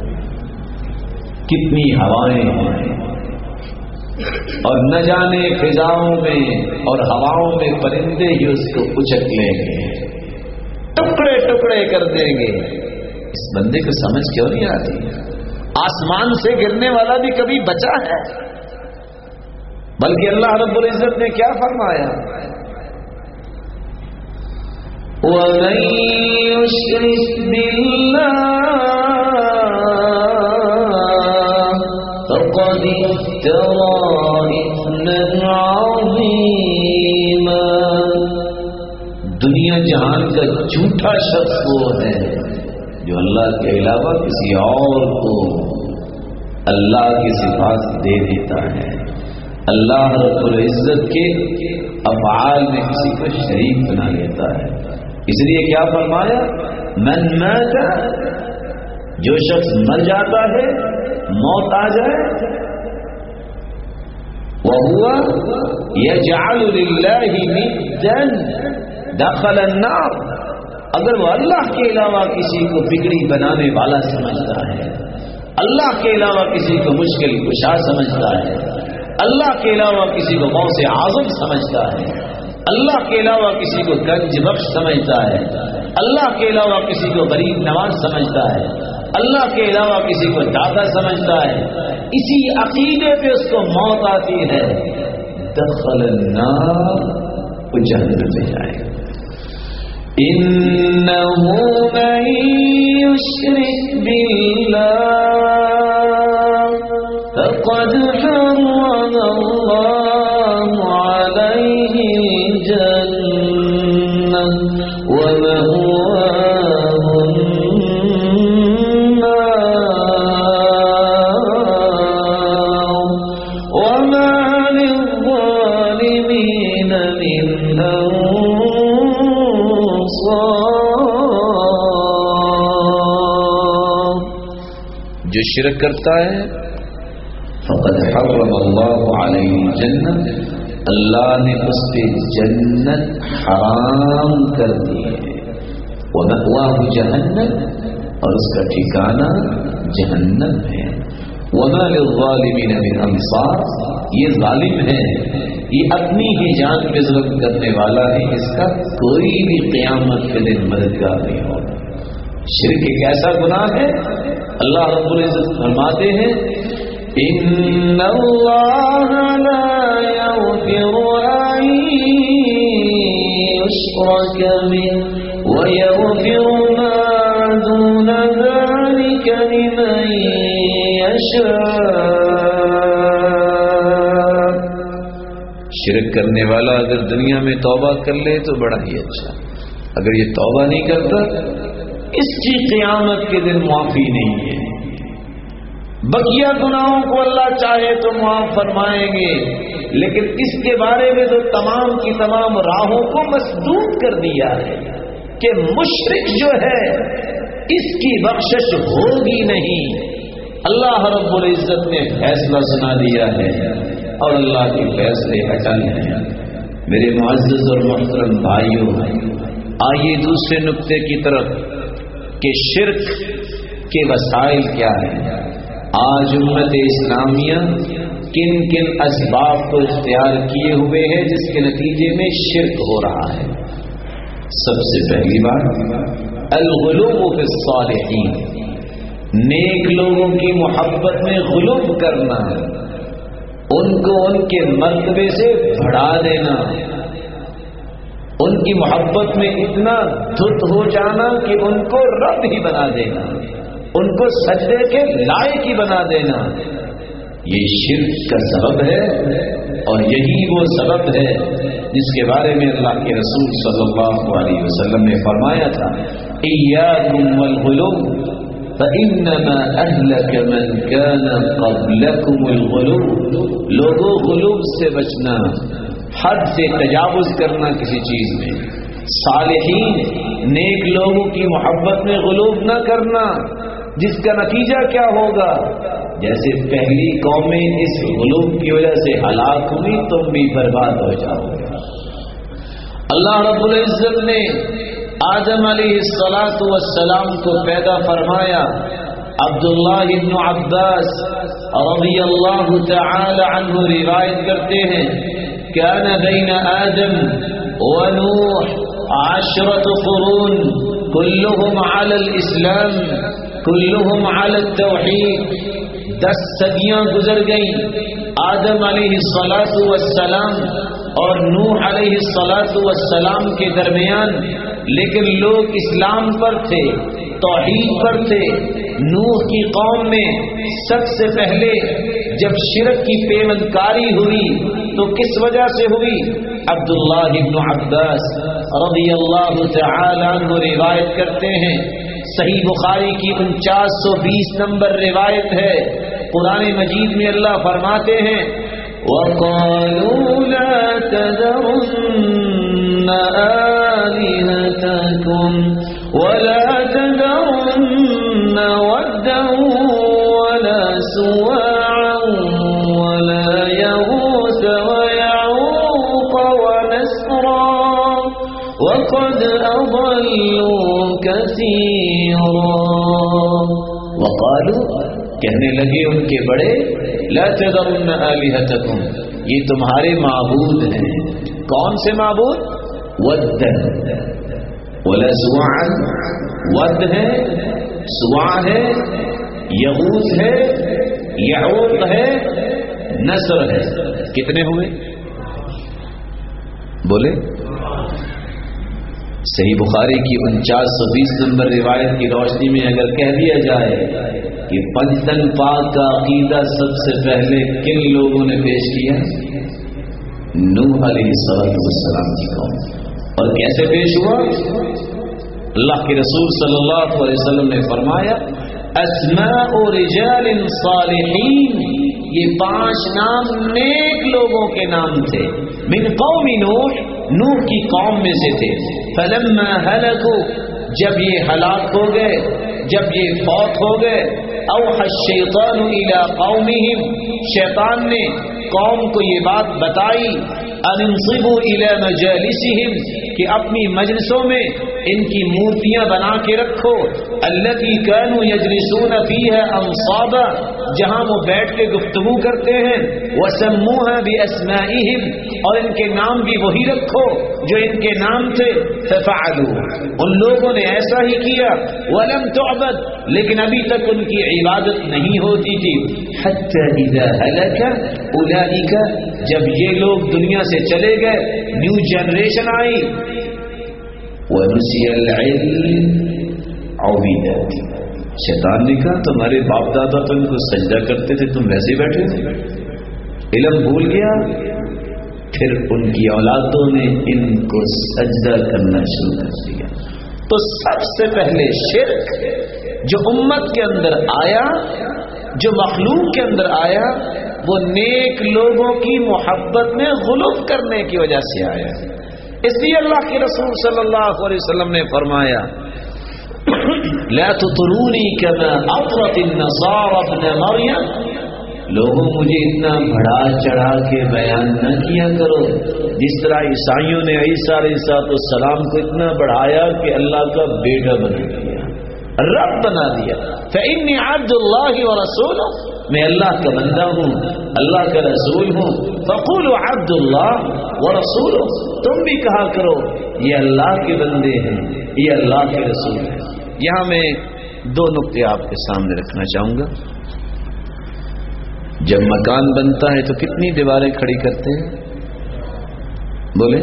کتنی ہوائیں ہیں اور نہ جانے فضاؤں میں اور ہواؤں میں پرندے ہی اس کو اچک لیں گے، ٹکڑے ٹکڑے کر دیں گے۔ اس بندے کو سمجھ کیوں نہیں آتی؟ آسمان سے گرنے والا بھی کبھی بچا ہے، بلکہ اللہ رب العزت نے کیا فرمایا؟ وَمَن يُشْرِكْ بِاللَّهِ فَقَدِ افْتَرَىٰ إِثْمًا عَظِيمًا۔ دنیا جہان کا جھوٹا شخص وہ ہے جو اللہ کے علاوہ کسی اور کو اللہ کی صفات دے دیتا ہے، اللہ رب العزت کے افعال میں کسی کو شریک بنا لیتا ہے۔ اس لیے کیا فرمایا؟ من مات، جو شخص مر جاتا ہے، موت آ جائے، وَهُوَ يَجْعَلُ لِلَّهِ نِدًّا دَخَلَ النَّارِ، اگر وہ اللہ کے علاوہ کسی کو بگڑی بنانے والا سمجھتا ہے، اللہ کے علاوہ کسی کو مشکل کشا سمجھتا ہے، اللہ کے علاوہ کسی کو غوث اعظم سمجھتا ہے، اللہ کے علاوہ کسی کو گنج بخش سمجھتا ہے، اللہ کے علاوہ کسی کو غریب نواز سمجھتا ہے، اللہ کے علاوہ کسی کو داتا سمجھتا ہے، اسی عقیدے پہ اس کو موت آتی ہے، دخل النار، وہ جہنم میں جائے گا۔ إِنَّهُ مَن يُشْرِكْ بِاللَّهِ فَقَدْ حَرَّمَ اللَّهُ عَلَيْهِ الْجَنَّةَ وَمَأْوَاهُ النَّارُ وَمَا لِلظَّالِمِينَ مِنْ جو شرک کرتا ہے فقد حرم اللہ علیہ الجنت، اللہ نے اس پہ جنت حرام کر دی ہے، وَمَأْوَاهُ جَهَنَّمُ، اور اس کا ٹھکانہ جہنم ہے، وَمَا لِلظَّالِمِينَ مِنْ أَنصَارٍ، یہ ظالم ہے، یہ اپنی ہی جان پہ ظلم کرنے والا ہے، اس کا کوئی بھی قیامت کے دن مددگار نہیں ہوگا۔ شرک ایک ایسا گناہ ہے، اللہ رب العزت فرماتے ہیں إِنَّ اللَّهَ لَا يَغْفِرُ أَن يُشْرَكَ بِهِ وَيَغْفِرُ مَا دُونَ ذَلِكَ لِمَن يَشَاءُ۔ شرک کرنے والا اگر دنیا میں توبہ کر لے تو بڑا ہی اچھا، اگر یہ توبہ نہیں کرتا اس کی قیامت کے دن معافی نہیں ہے۔ بقیہ گناہوں کو اللہ چاہے تو معاف فرمائیں گے، لیکن اس کے بارے میں تو تمام کی تمام راہوں کو مسدود کر دیا ہے کہ مشرک جو ہے اس کی بخشش ہوگی نہیں۔ اللہ رب العزت نے فیصلہ سنا دیا ہے اور اللہ کے فیصلے اٹل ہیں۔ میرے معزز اور محترم بھائیوں، آئیے دوسرے نقطے کی طرف کہ شرک کے وسائل کیا ہیں۔ آج امت اسلامیہ کن کن اسباب کو اختیار کیے ہوئے ہے جس کے نتیجے میں شرک ہو رہا ہے۔ سب سے پہلی بات الغلو فی الصالحین، نیک لوگوں کی محبت میں غلو کرنا، ان کو ان کے مرتبے سے بڑھا دینا، ان کی محبت میں اتنا دھت ہو جانا کہ ان کو رب ہی بنا دینا، ان کو سجدے کے لائق ہی بنا دینا، یہ شرک کا سبب ہے اور یہی وہ سبب ہے جس کے بارے میں اللہ کے رسول صلی اللہ علیہ وسلم نے فرمایا تھا ایاکم والغلو فإنما أهلك من كان قبلكم الغلو، لوگوں غلو سے بچنا، حد سے تجاوز کرنا کسی چیز میں، صالحین نیک لوگوں کی محبت میں غلو نہ کرنا، جس کا نتیجہ کیا ہوگا؟ جیسے پہلی قومیں اس غلو کی وجہ سے ہلاک ہوئی، تم بھی برباد ہو جاؤ گے۔ اللہ رب العزت نے آدم علیہ السلام کو پیدا فرمایا۔ عبداللہ بن عباس رضی اللہ تعالی عنہ روایت کرتے ہیں کان بین آدم ونوح 10 قرون كلهم على الاسلام كلهم على التوحید، 10 صدیاں گزر گئیں آدم علیہ السلام اور نوح علیہ السلام کے درمیان، لیکن لوگ اسلام پر تھے، توحید پر تھے۔ نوح کی قوم میں سب سے پہلے جب شرک کی پیوندکاری ہوئی تو کس وجہ سے ہوئی؟ عبداللہ بن عباس رضی اللہ تعالی عنہ روایت کرتے ہیں، صحیح بخاری کی 4920 نمبر روایت ہے، قرآن مجید میں اللہ فرماتے ہیں وَقَالُوا لَا تَذَرُنَّ آلِهَتَكُمْ وَلَا تَذَرُنَّ وَدًّا وَلَا سُوَاعًا وَلَا يَغُوثَ وَيَعُوقَ وَنَسْرًا وَقَدْ أَضَلُّوا كَثِيرًا۔ وَقَالُوا، کہنے لگے ان کے بڑے، لا تذرن آلہتکم، یہ تمہارے معبود ہیں۔ کون سے معبود؟ ود ولا سواع، ود ہے، سواع ہے، یغوث ہے، یعوق ہے، نصر ہے۔ کتنے ہوئے؟ بولے؟ صحیح بخاری کی 4920 نمبر روایت کی روشنی میں اگر کہہ دیا جائے کہ پنجتن پاک کا عقیدہ سب سے پہلے کن لوگوں نے پیش کیا؟ نوح علیہ السلام کی قوم۔ اور کیسے پیش ہوا؟ اللہ کے رسول صلی اللہ علیہ وسلم نے فرمایا اسماء رجال صالحین، یہ 5 نام نیک لوگوں کے نام تھے، من قوم نوح، نوح کی قوم میں سے تھے۔ فلما ہلکوا، جب یہ ہلاک ہو گئے، جب یہ فوت ہو گئے، اوحى الشیطان الى قومهم، شیطان نے قوم کو یہ بات بتائی ان انصبوا الى مجالسهم، کہ اپنی مجلسوں میں ان کی مورتیاں بنا کے رکھو، التي كانوا يجلسون فيها انصابا، جہاں وہ بیٹھ کے گفتگو کرتے ہیں، وسموها باسمائهم، اور ان کے نام بھی وہی رکھو جو ان کے نام تھے، ففعلوا، ان لوگوں نے ایسا ہی کیا، ولم تعبد، لیکن ابھی تک ان کی عبادت نہیں ہوتی تھی، حتى اذا هلك اولئک، جب یہ لوگ دنیا سے چلے گئے، نیو جنریشن آئی، وَنُسِيَ الْعِلْمِ عُبِدَتْ، شیطان نے کہا تمہارے باپ دادا تو ان کو سجدہ کرتے تھے، تم ویسے بیٹھے تھے، علم بھول گیا، پھر ان کی اولادوں نے ان کو سجدہ کرنا شروع کر دیا۔ تو سب سے پہلے شرک جو امت کے اندر آیا جو مخلوق کے اندر آیا وہ نیک لوگوں کی محبت میں غلو کرنے کی وجہ سے آیا. اس لیے اللہ کے رسول صلی اللہ علیہ وسلم نے فرمایا لا تطرونی کما اطرت النصارى ابن مریم، لوگوں مجھے اتنا بڑھا چڑھا کے بیان نہ کیا کرو جس طرح عیسائیوں نے عیسیٰ علیہ السلام کو اتنا بڑھایا کہ اللہ کا بیٹا بنا دیا، رب بنا دیا. فإنی عبد اللہ ورسولہ، میں اللہ کا بندہ ہوں، اللہ کا رسول ہوں. فقولوا عبد اللہ ورسولہ، تم بھی کہا کرو یہ اللہ کے بندے ہیں، یہ اللہ کے رسول ہیں. یہاں میں دو نقطے آپ کے سامنے رکھنا چاہوں گا. جب مکان بنتا ہے تو کتنی دیواریں کھڑی کرتے ہیں؟ بولے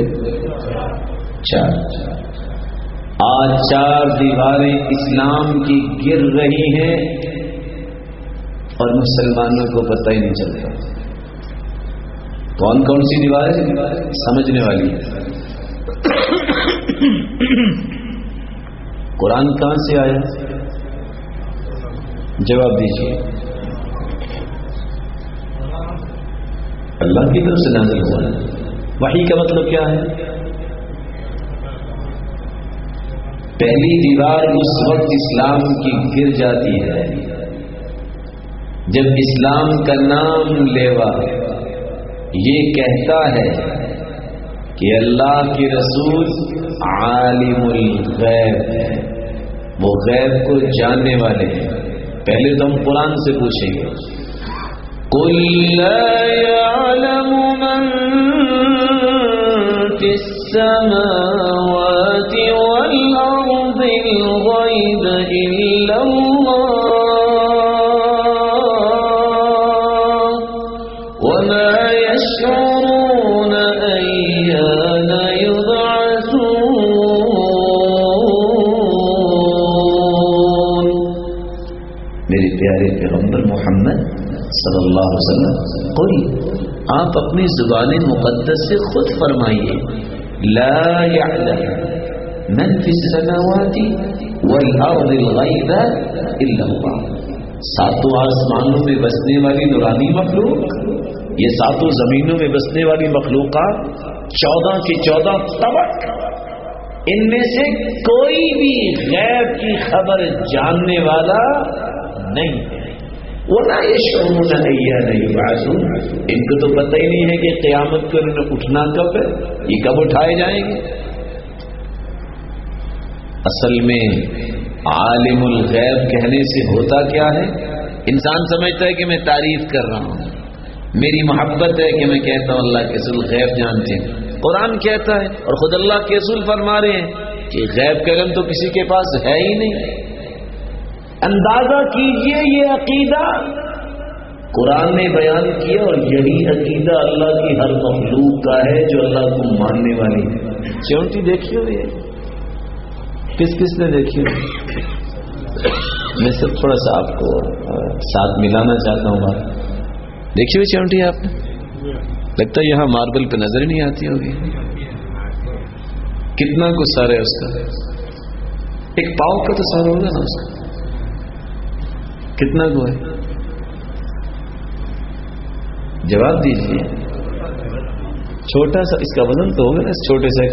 4. آج 4 دیواریں اسلام کی گر رہی ہیں اور مسلمانوں کو پتہ ہی نہیں چلتا. کون کون سی دیواریں؟ سمجھنے والی. قرآن کہاں سے آیا؟ جواب دیجیے. اللہ کی طرف سے نازل ہوا ہے. وحی کا مطلب کیا ہے؟ پہلی دیوار اس وقت اسلام کی گر جاتی ہے جب اسلام کا نام لیوا یہ کہتا ہے کہ اللہ کے رسول عالم الغیب ہے، وہ غیب کو جاننے والے ہیں. پہلے تو ہم قرآن سے پوچھیں گے قل لا يعلم من في السماوات والأرض الغيب إلا الله وما يشعرون أيان يبعثون. میرے پیارے پیغمبر محمد صلی اللہ علیہ وسلم، قل، آپ اپنی زبان مقدس سے خود فرمائیے لا يعلم من في السماوات والارض الغیب الا اللہ. 7 آسمانوں میں بسنے والی نورانی مخلوق، یہ 7 زمینوں میں بسنے والی مخلوقات 14 کی 14 طبق، ان میں سے کوئی بھی غیب کی خبر جاننے والا نہیں ہے. وَلَا يَشْعُرُونَ أَيَّانَ يُبْعَثُونَ، ان کو تو پتہ ہی نہیں ہے کہ قیامت کو انہوں نے اٹھنا کب ہے، یہ کب اٹھائے جائیں گے. اصل میں عالم الغیب کہنے سے ہوتا کیا ہے؟ انسان سمجھتا ہے کہ میں تعریف کر رہا ہوں، میری محبت ہے کہ میں کہتا ہوں اللہ کے رسول غیب جانتے ہیں. قرآن کہتا ہے اور خود اللہ کے رسول فرما رہے ہیں کہ غیب کا علم تو کسی کے پاس ہے ہی نہیں. اندازہ کیجئے یہ عقیدہ قرآن نے بیان کیا اور یہی عقیدہ اللہ کی ہر مخلوق کا ہے جو اللہ کو ماننے والی ہے. چونٹی دیکھی ہوئی ہے؟ کس کس نے دیکھی ہوئی؟ میں سب تھوڑا سا آپ کو ساتھ ملانا چاہتا ہوں. بات دیکھی ہوئی چونٹی آپ نے؟ لگتا ہے یہاں ماربل پہ نظر ہی نہیں آتی ہوگی. کتنا کچھ سارا ہے اس کا، ایک پاؤ کا تو سارا ہوگا نا اس کا. کتنا کو ہے؟ جواب دیجیے. چھوٹا سا اس کا وزن تو ہوگا نا، اس چھوٹے سے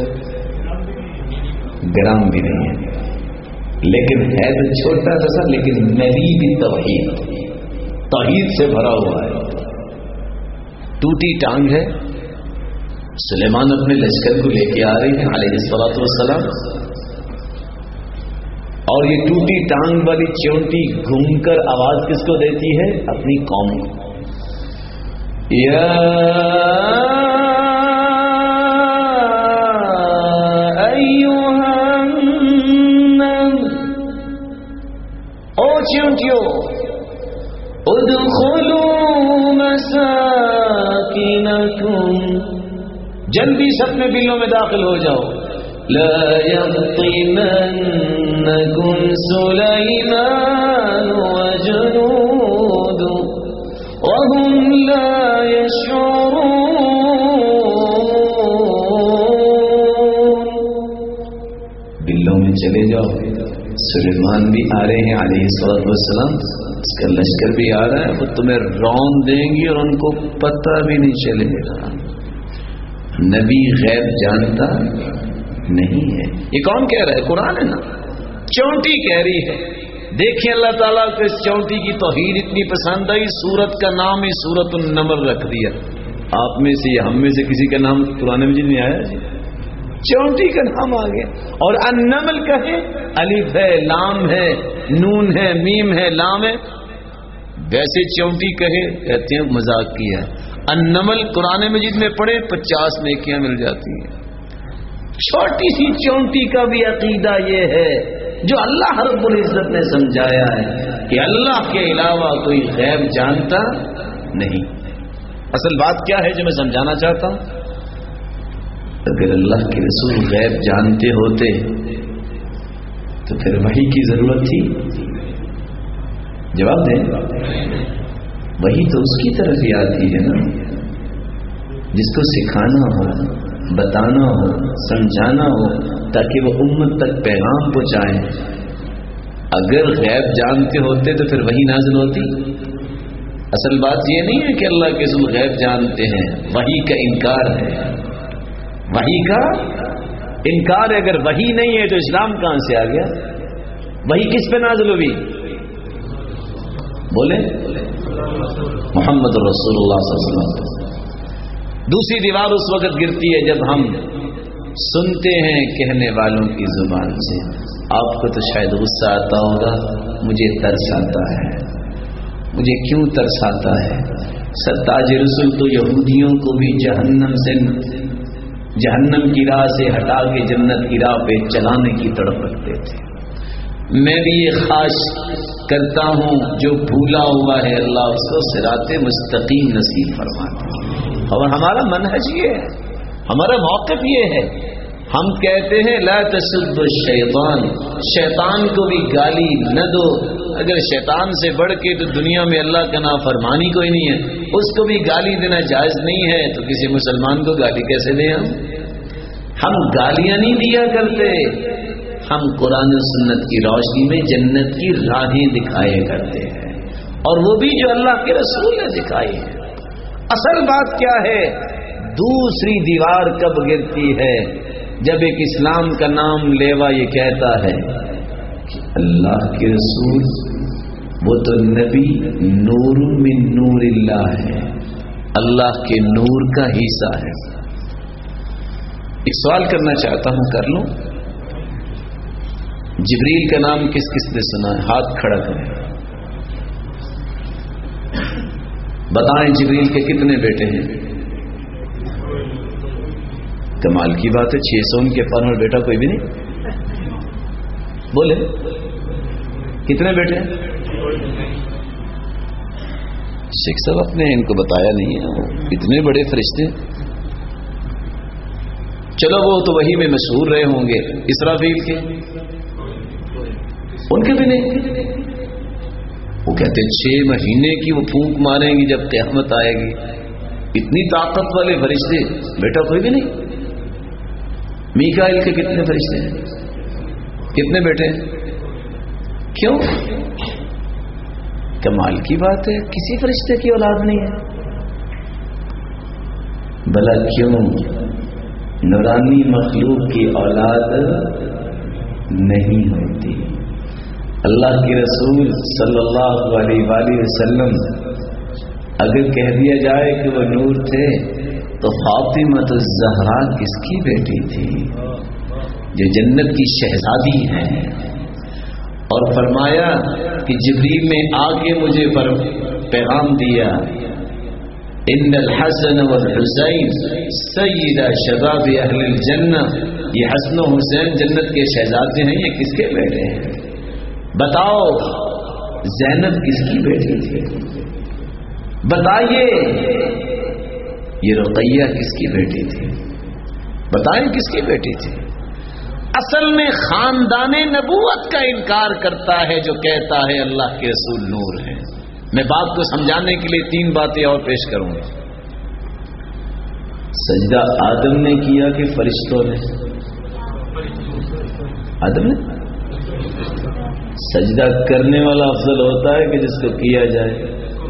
گرام بھی نہیں ہے، لیکن ہے تو چھوٹا سا، لیکن ملی بھی توحید سے بھرا ہوا ہے. ٹوٹی ٹانگ ہے. سلیمان اپنے لشکر کو لے کے آ رہے ہیں علیہ الصلوۃ والسلام، اور یہ ٹوٹی ٹانگ والی چونٹی گھوم کر آواز کس کو دیتی ہے؟ اپنی قوم کو. یا ایھا النمل، او چونٹیو، ادخلوا مساکنکم، جلدی سے اپنے بلوں میں داخل ہو جاؤ. لا يحطمنكم سليمان وجنوده وهم لا يشعرون. بلوں میں چلے جاؤ، سلیمان بھی آ رہے ہیں علیہ الصلوۃ والسلام، اس کا لشکر بھی آ رہا ہے، وہ تمہیں رون دیں گی اور ان کو پتہ بھی نہیں چلے گا۔ نبی غیب جانتا نہیں ہے۔ یہ کون کہہ رہا ہے؟ قرآن ہے نا، چونٹی کہہ رہی ہے۔ دیکھیں اللہ تعالیٰ کو اس چونٹی کی توحید اتنی پسند آئی، سورت کا نام ہی سورت النمل رکھ دیا۔ آپ میں سے یا ہم میں سے کسی کا نام قرآن مجید میں آیا جی؟ چونٹی کا نام آ گیا۔ اور النمل کہے، الف ہے، لام ہے، نون ہے، میم ہے، لام ہے۔ ویسے چونٹی کہے کہتے ہیں مذاق کیا ہے۔ النمل قرآن مجید میں پڑھے 50 نیکیاں مل جاتی ہیں۔ چھوٹی سی چونٹی کا بھی عقیدہ یہ ہے جو اللہ رب العزت نے سمجھایا ہے کہ اللہ کے علاوہ کوئی غیب جانتا نہیں۔ اصل بات کیا ہے جو میں سمجھانا چاہتا ہوں؟ اگر اللہ کے رسول غیب جانتے ہوتے تو پھر وحی کی ضرورت تھی؟ جواب دیں۔ وہی تو اس کی طرف ہی آتی ہے نا، جس کو سکھانا ہو، بتانا ہو، سمجھانا ہو تاکہ وہ امت تک پیغام پہنچائیں۔ اگر غیب جانتے ہوتے تو پھر وہی نازل ہوتی؟ اصل بات یہ نہیں ہے کہ اللہ کے رسول غیب جانتے ہیں، وحی کا انکار ہے۔ وحی کا انکار ہے۔ اگر وحی نہیں ہے تو اسلام کہاں سے آ گیا؟ وحی کس پہ نازل ہوئی؟ بولے محمد رسول اللہ صلی اللہ علیہ وسلم۔ دوسری دیوار اس وقت گرتی ہے جب ہم سنتے ہیں کہنے والوں کی زبان سے۔ آپ کو تو شاید غصہ آتا ہوگا، مجھے ترس آتا ہے۔ مجھے کیوں ترس آتا ہے؟ سرتاج رسول تو یہودیوں کو بھی جہنم کی راہ سے ہٹا کے جنت کی راہ پہ چلانے کی تڑپ رکھتے تھے۔ میں بھی یہ خواہش کرتا ہوں جو بھولا ہوا ہے اللہ اس کو صراط مستقیم نصیب فرمائے۔ اور ہمارا منہج یہ ہے، ہمارا موقف یہ ہے، ہم کہتے ہیں لا تسب الشیطان، شیطان کو بھی گالی نہ دو۔ اگر شیطان سے بڑھ کے تو دنیا میں اللہ کا نافرمانی کوئی نہیں ہے، اس کو بھی گالی دینا جائز نہیں ہے، تو کسی مسلمان کو گالی کیسے دیں؟ ہم گالیاں نہیں دیا کرتے، ہم قرآن و سنت کی روشنی میں جنت کی راہیں دکھائے کرتے ہیں، اور وہ بھی جو اللہ کے رسول نے دکھائی ہے۔ اصل بات کیا ہے؟ دوسری دیوار کب گرتی ہے؟ جب ایک اسلام کا نام لیوا یہ کہتا ہے کہ اللہ کے رسول وہ تو نبی نور من نور اللہ ہے، اللہ کے نور کا حصہ ہے۔ ایک سوال کرنا چاہتا ہوں، کر لوں؟ جبریل کا نام کس کس نے سنا ہے؟ ہاتھ کھڑا کریں، بتائیں جبریل کے کتنے بیٹے ہیں؟ کمال کی بات ہے، 600 ان کے پر بیٹا کوئی بھی نہیں؟ بولے کتنے بیٹے ہیں؟ شیخ صاحب آپ نے ان کو بتایا نہیں ہے، اتنے بڑے فرشتے۔ چلو وہ تو وہی میں مشہور رہے ہوں گے، اسرافیل کے ان کے بھی نہیں۔ وہ کہتے 6 مہینے کی وہ پھونک ماریں گی جب قیامت آئے گی، اتنی طاقت والے فرشتے، بیٹا کوئی بھی نہیں۔ میکائیل کے کتنے فرشتے ہیں؟ کتنے بیٹے ہیں؟ کیوں؟ کمال کی بات ہے، کسی فرشتے کی اولاد نہیں ہے۔ بھلا کیوں؟ نورانی مخلوق کی اولاد نہیں ہوتی۔ اللہ کے رسول صلی اللہ علیہ وآلہ وسلم اگر کہہ دیا جائے کہ وہ نور تھے تو فاطمہ الزہرا کس کی بیٹی تھی؟ جو جنت کی شہزادی ہیں۔ اور فرمایا کہ جبریل نے آ کے مجھے پیغام دیا، ان الحسن والحسین سیدہ شباب اہل الجنہ، یہ حسن و حسین جنت کے شہزادے ہیں، یہ کس کے بیٹے ہیں؟ بتاؤ زینب کس کی بیٹی تھی؟ بتائیے یہ رقیہ کس کی بیٹی تھی؟ بتائیں کس کی بیٹی تھی؟ اصل میں خاندان نبوت کا انکار کرتا ہے جو کہتا ہے اللہ کے رسول نور ہے۔ میں بات کو سمجھانے کے لیے 3 باتیں اور پیش کروں گا۔ سجدہ آدم نے کیا کہ فرشتوں نے؟ آدم نے؟ سجدہ کرنے والا افضل ہوتا ہے کہ جس کو کیا جائے؟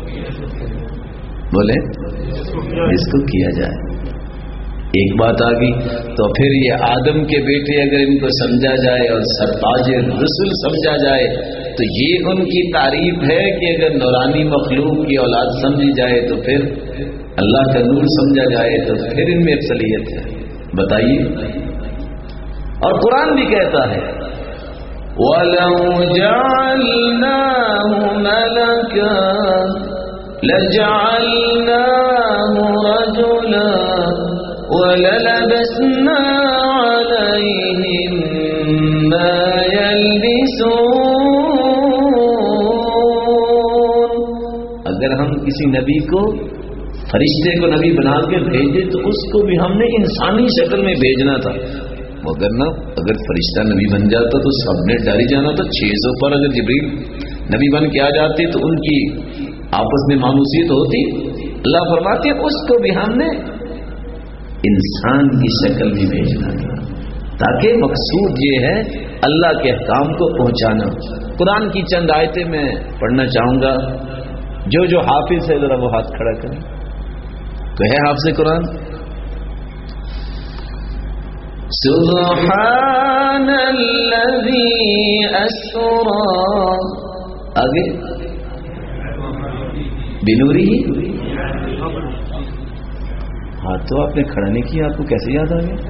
بولے جس کو کیا جائے. ایک بات آ گئی تو پھر یہ آدم کے بیٹے اگر ان کو سمجھا جائے اور سرتاج رسول سمجھا جائے تو یہ ان کی تعریف ہے کہ اگر نورانی مخلوق کی اولاد سمجھی جائے تو پھر اللہ کا نور سمجھا جائے تو پھر ان میں افضلیت ہے. بتائیے. اور قرآن بھی کہتا ہے وَلَوْ جَعَلْنَاهُ مَلَكًا لَجَعَلْنَاهُ رَجُلًا وَلَلَبَسْنَا عَلَيْهِمْ مَا يَلْبِسُونَ. اگر ہم کسی نبی کو فرشتے کو نبی بنا کے بھیجے تو اس کو بھی ہم نے انسانی شکل میں بھیجنا تھا. مگر نا اگر فرشتہ نبی بن جاتا تو سب نے ڈر ہی جانا تھا. 600 پر اگر جبریل نبی بن کے آ جاتے تو ان کی آپس میں مانوسیت ہوتی. اللہ فرماتے ہیں اس کو بھی ہم نے انسان کی شکل میں بھیجنا تھا تاکہ مقصود یہ ہے اللہ کے احکام کو پہنچانا. قرآن کی چند آیتیں میں پڑھنا چاہوں گا. جو حافظ ہے ذرا وہ ہاتھ کھڑا کریں. تو ہے حافظ قرآن. سبحان الذی اسرا آگے بنوری. ہاتھ تو آپ نے کھڑا نہیں کیا, آپ کو کیسے یاد آ گیا؟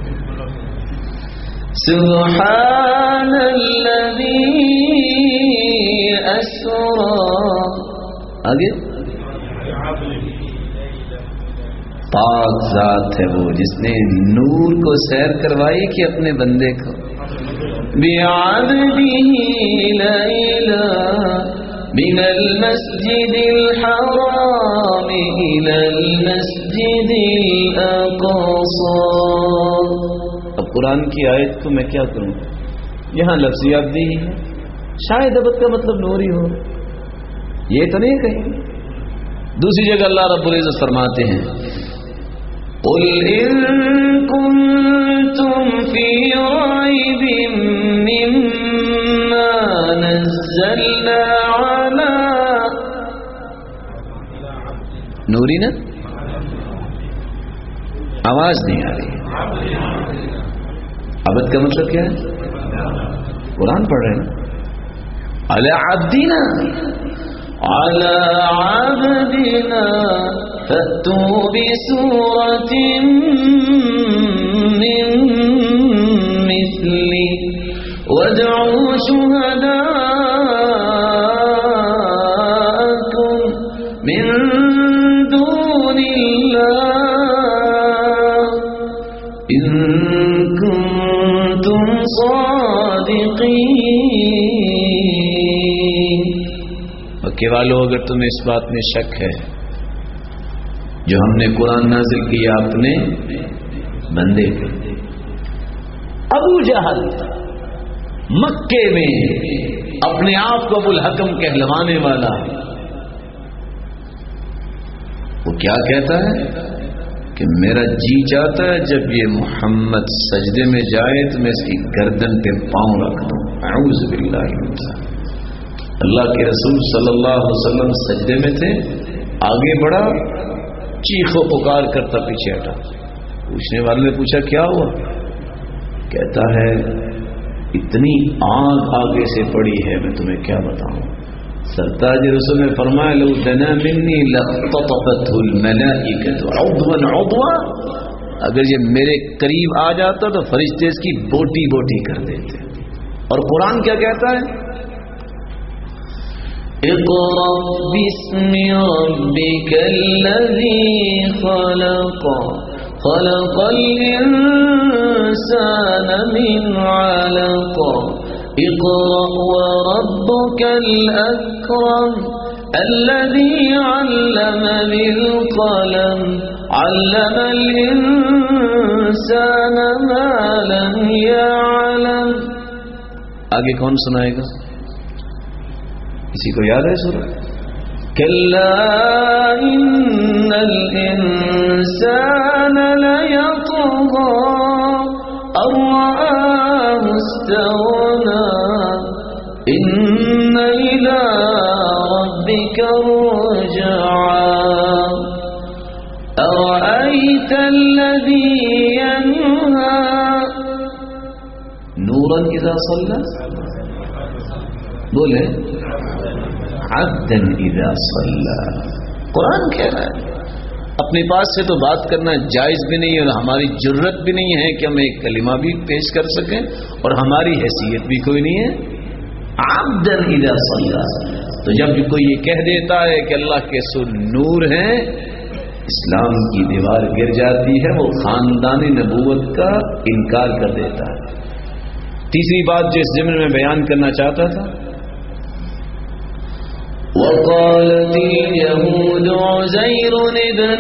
سبحان الذی اسرا آگے پاک ذات ہے وہ جس نے نور کو سیر کروائی کہ اپنے بندے کو بعبدہ لیلا من المسجد الحرام الى المسجد الاقصى. اب قرآن کی آیت کو میں کیا کروں؟ یہاں لفظیات دی ہے, شاید عبد کا مطلب نوری ہو, یہ تو نہیں کہیں. دوسری جگہ اللہ رب العزت فرماتے ہیں قل ان کنتم فی ریب مما نزلنا علی نوری نا آواز نہیں آ رہی. عبد کا مطلب کیا ہے؟ قرآن پڑھ رہے ہیں علی عبدنا على عبدنا فأتوا بسورة من مثله وادعوا شهداءكم من دون الله إن كنتم صادقين. مکے والو اگر تمہیں اس بات میں شک ہے جو ہم نے قرآن نازل کیا اپنے بندے پہ. ابو جہل مکے میں اپنے آپ کو ابو الحکم کہلوانے والا وہ کیا کہتا ہے کہ میرا جی چاہتا ہے جب یہ محمد سجدے میں جائے تو میں اس کی گردن پہ پاؤں رکھ دوں. اعوذ باللہ من ذالک. اللہ کے رسول صلی اللہ علیہ وسلم سجدے میں تھے, آگے بڑھا, چیخو پکار کرتا پیچھے ہٹا. پوچھنے والے نے پوچھا کیا ہوا؟ کہتا ہے اتنی آگ آگے سے پڑی ہے میں تمہیں کیا بتاؤں. سرتاج رسول نے فرمایا لو دنا منی لقطفته الملائکۃ عضوا عضوا. اگر یہ میرے قریب آ جاتا تو فرشتے اس کی بوٹی بوٹی کر دیتے. اور قرآن کیا کہتا ہے؟ اقرأ باسم ربك الذي خلق خلق الإنسان من علق اقرأ وربك الأكرم الذي علم بالقلم علم الإنسان ما لم يعلم. آگے کون سنائے گا؟ کسی کو یاد ہے سورہ؟ کلا ان الانسان لیطغی ان رآہ استغنی ان إليك رجعا أرأيت الذي ينهى نورا إذا صلى بولے عبدا إذا صلى. قرآن کہہ رہا ہے اپنے پاس سے تو بات کرنا جائز بھی نہیں اور ہماری جرت بھی نہیں ہے کہ ہم ایک کلمہ بھی پیش کر سکیں اور ہماری حیثیت بھی کوئی نہیں ہے. عبدا اذا صلی. تو جب کوئی یہ کہہ دیتا ہے کہ اللہ کے رسول نور ہیں اسلام کی دیوار گر جاتی ہے, وہ خاندان نبوت کا انکار کر دیتا ہے. تیسری بات جو اس ضمن میں بیان کرنا چاہتا تھا, وقالت اليهود عزير ابن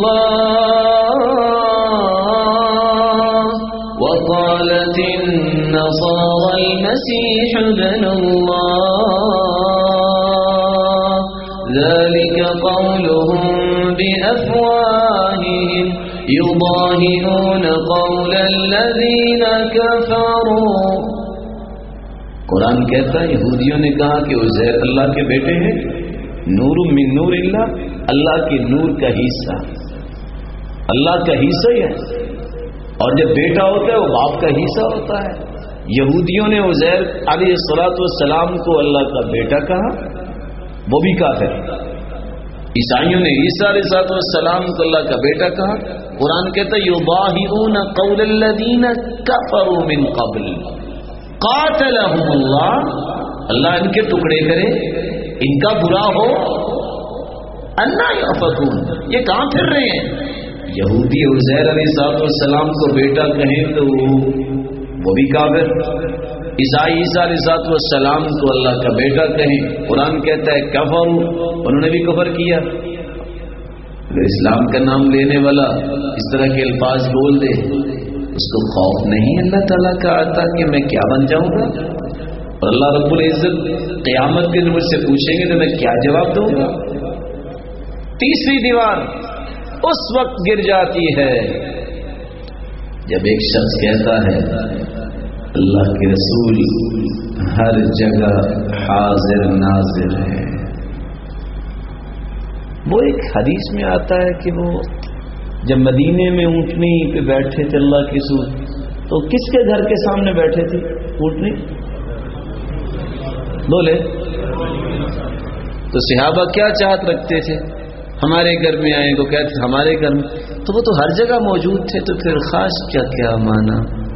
الله وقالت النصارى المسيح ابن الله ذلك قولهم بأفواههم يضاهئون قول الذين كفروا. قرآن کہتا ہے یہودیوں نے کہا کہ عزیر اللہ کے بیٹے ہیں, نور من نور اللہ, اللہ کے نور کا حصہ, اللہ کا حصہ ہی ہے, اور جب بیٹا ہوتا ہے وہ باپ کا حصہ ہوتا ہے. یہودیوں نے عزیر علیہ السلام کو اللہ کا بیٹا کہا, وہ بھی کافر. عیسائیوں نے عیسیٰ علیہ السلام کو اللہ کا بیٹا کہا. قرآن کہتا ہے یضاہئون قول الذین کفروا من قبل قاتلہم اللہ, اللہ ان کے ٹکڑے کرے, ان کا برا ہو. انا یؤفکون, یہ کہاں پھر رہے ہیں. یہودی عزیر علیہ السلام کو بیٹا کہیں تو وہ بھی کافر, عیسائی عیسیٰ علیہ السلام کو اللہ کا بیٹا کہیں. قرآن کہتا ہے کفر, انہوں نے بھی کفر کیا. اسلام کا نام لینے والا اس طرح کے الفاظ بول دے, اس کو خوف نہیں اللہ تعالیٰ کا آتا کہ میں کیا بن جاؤں گا, اور اللہ رب العزت قیامت کے دن مجھ سے پوچھیں گے تو میں کیا جواب دوں گا. تیسری دیوار اس وقت گر جاتی ہے جب ایک شخص کہتا ہے اللہ کے رسول ہر جگہ حاضر ناظر ہے. وہ ایک حدیث میں آتا ہے کہ وہ جب مدینے میں اونٹنی پہ بیٹھے تھے اللہ کے رسول, تو کس کے گھر کے سامنے بیٹھے تھے اونٹنی؟ بولے تو صحابہ کیا چاہت رکھتے تھے, ہمارے گھر میں آئے کو کہتے تھے ہمارے گھر میں, تو وہ تو ہر جگہ موجود تھے, تو پھر خاص کیا مانا.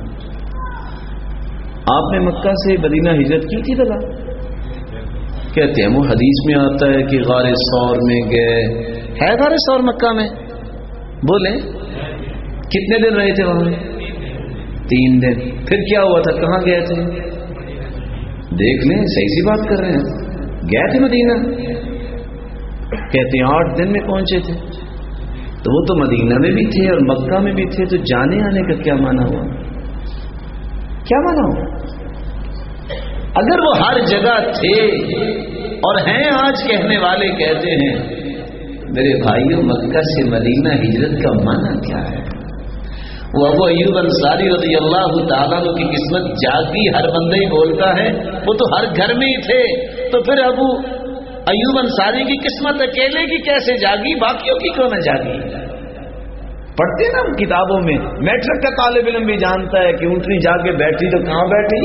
آپ نے مکہ سے مدینہ ہجرت کی تھی بلا, کہتے ہیں وہ حدیث میں آتا ہے کہ غار ثور میں گئے. ہے غار ثور مکہ میں؟ بولیں کتنے دن رہے تھے وہاں؟ 3 دن. پھر کیا ہوا تھا, کہاں گئے تھے؟ دیکھ لیں, صحیح سی بات کر رہے ہیں, گئے تھے مدینہ. کہتے ہیں 8 دن میں پہنچے تھے. تو وہ تو مدینہ میں بھی تھے اور مکہ میں بھی تھے, تو جانے آنے کا کیا معنی ہوا, کیا معنی ہوا؟ اگر وہ ہر جگہ تھے اور ہیں آج کہنے والے کہتے ہیں, میرے بھائیوں مکہ سے مدینہ ہجرت کا معنی کیا ہے؟ وہ ابو ایوب انصاری رضی اللہ تعالیٰ عنہ کی قسمت جاگی ہر بندہ ہی بولتا ہے, وہ تو ہر گھر میں ہی تھے, تو پھر ابو ایوب انصاری کی قسمت اکیلے کی کیسے جاگی, باقیوں کی کیوں نہ جاگی؟ پڑھتے نا کتابوں میں, میٹرک کا طالب علم بھی جانتا ہے کہ اونٹنی جا کے بیٹھی تو کہاں بیٹھی,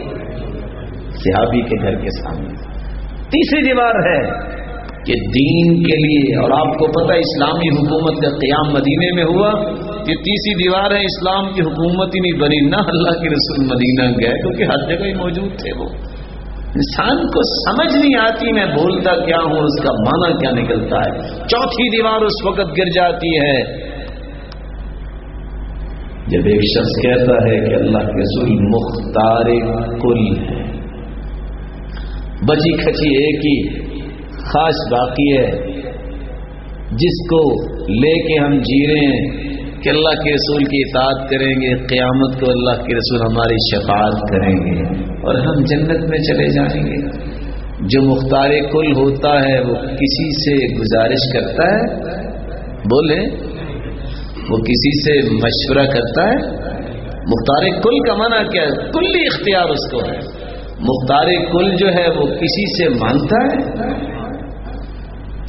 صحابی کے گھر کے سامنے. تیسری دیوار ہے کہ دین کے لیے, اور آپ کو پتہ اسلامی حکومت کا قیام مدینے میں ہوا, یہ تیسری دیوار ہے, اسلام کی حکومت ہی نہیں بنی, نہ اللہ کے رسول مدینہ گئے کیونکہ ہر جگہ ہی موجود تھے. وہ انسان کو سمجھ نہیں آتی میں بولتا کیا ہوں, اس کا معنی کیا نکلتا ہے. چوتھی دیوار اس وقت گر جاتی ہے جب ایک شخص کہتا ہے کہ اللہ کے رسول مختار کل ہے, بچی کھچی ایک ہی خاص باقی ہے جس کو لے کے ہم جی رہے ہیں کہ اللہ کے رسول کی اطاعت کریں گے, قیامت کو اللہ کے رسول ہماری شفاعت کریں گے اور ہم جنت میں چلے جائیں گے. جو مختار کل ہوتا ہے وہ کسی سے گزارش کرتا ہے, بولے وہ کسی سے مشورہ کرتا ہے. مختار کل کا معنی کیا ہے؟ کلی اختیار اس کو ہے. مختار کل جو ہے وہ کسی سے مانگتا ہے,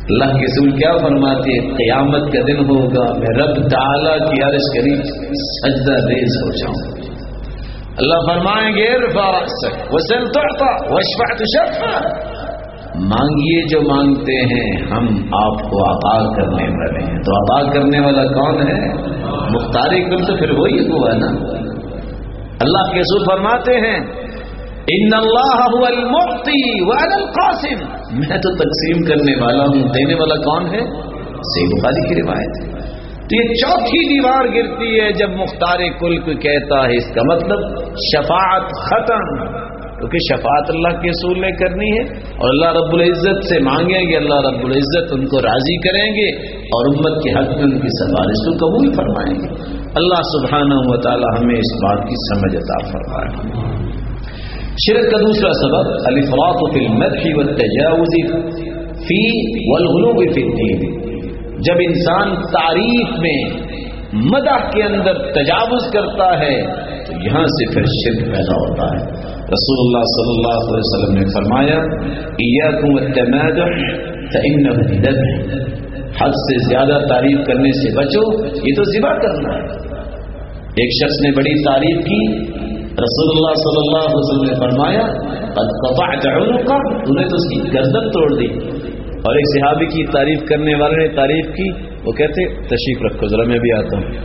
اللہ کے رسول کیا فرماتے ہیں؟ قیامت کا دن ہوگا میں رب تعالیٰ کی عرش قریب سجدہ ریز ہو جاؤں. اللہ فرمائیں گے ارفع رأسک وسل تعطى واشفع تشفع، مانگیے جو مانگتے ہیں ہم آپ کو عطا کرنے والے ہیں. تو عطا کرنے والا کون ہے؟ مختار کل تو پھر وہی ہوا نا. اللہ کے رسول فرماتے ہیں ان اللہ هو المعطی وانا القاسم، میں تو تقسیم کرنے والا ہوں، دینے والا کون ہے؟ صحیح بخاری کی روایت ہے. تو یہ چوتھی دیوار گرتی ہے جب مختار کل کو کہتا ہے. اس کا مطلب شفاعت ختم، کیونکہ شفاعت اللہ کے رسول نے کرنی ہے اور اللہ رب العزت سے مانگیں گے، اللہ رب العزت ان کو راضی کریں گے اور امت کے حق میں ان کی سفارش کو قبول فرمائیں گے. اللہ سبحانہ و تعالی ہمیں اس بات کی سمجھ عطا فرمائے. شرک کا دوسرا سبب الافراط فی المدح والتجاوز فی والغلو فی الدین. جب انسان تعریف میں مدح کے اندر تجاوز کرتا ہے تو یہاں سے پھر شرک پیدا ہوتا ہے. رسول اللہ صلی اللہ علیہ وسلم نے فرمایا ایاکم التمادح فانہ ذبح، حد سے زیادہ تعریف کرنے سے بچو، یہ تو ذبح کرنا ہے. ایک شخص نے بڑی تعریف کی، رسول اللہ صلی اللہ علیہ وسلم نے فرمایا قد قطعت عنقہ، تو نے تو اس کی گردن توڑ دی. اور ایک صحابی کی تعریف کرنے والے نے تعریف کی، وہ کہتے تشریف رکھو ذرا میں بھی آتا ہوں.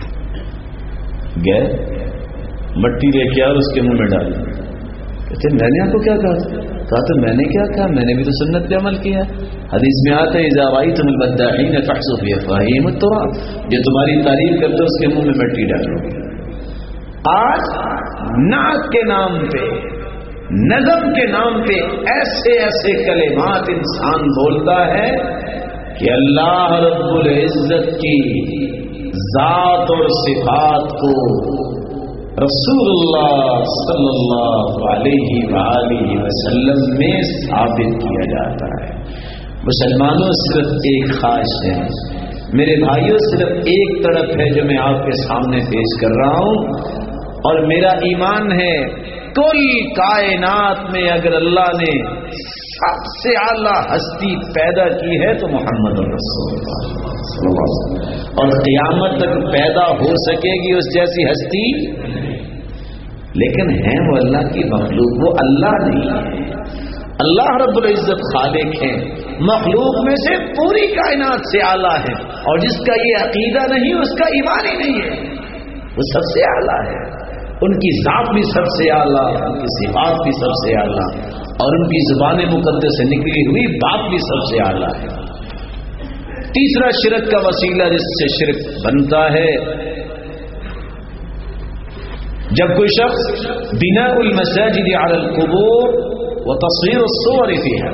گئے مٹی لے کے اور اس کے منہ میں ڈالی. کہتے میں نے آپ کو کیا کہا تو میں نے کیا کہا، میں نے بھی تو سنت پہ عمل کیا. حدیث میں آتا ہے اذا رأیتم المداحین فاحصوا فی افواہہم التراب، جو تمہاری تعریف کرتے اس کے منہ میں مٹی ڈالو. آج نعت کے نام پہ، نظم کے نام پہ ایسے ایسے کلمات انسان بولتا ہے کہ اللہ رب العزت کی ذات اور صفات کو رسول اللہ صلی اللہ علیہ وآلہ وسلم میں ثابت کیا جاتا ہے. مسلمانوں صرف ایک خواہش ہے میرے بھائیوں، صرف ایک طرف ہے جو میں آپ کے سامنے پیش کر رہا ہوں، اور میرا ایمان ہے کل کائنات میں اگر اللہ نے سب سے اعلیٰ ہستی پیدا کی ہے تو محمد رسول اللہ صلی اللہ علیہ وسلم، اور قیامت تک پیدا ہو سکے گی اس جیسی ہستی. لیکن ہے وہ اللہ کی مخلوق، وہ اللہ نہیں ہے. اللہ رب العزت خالق ہے، مخلوق میں سے پوری کائنات سے اعلیٰ ہے، اور جس کا یہ عقیدہ نہیں اس کا ایمان ہی نہیں ہے. وہ سب سے اعلیٰ ہے، ان کی ذات بھی سب سے اعلیٰ، ان کی صفات بھی سب سے اعلیٰ، اور ان کی زبان مقدس سے نکلی ہوئی بات بھی سب سے اعلیٰ ہے. تیسرا شرک کا وسیلہ جس سے شرک بنتا ہے، جب کوئی شخص بناء المساجد علی القبور وتصویر الصور فیہا،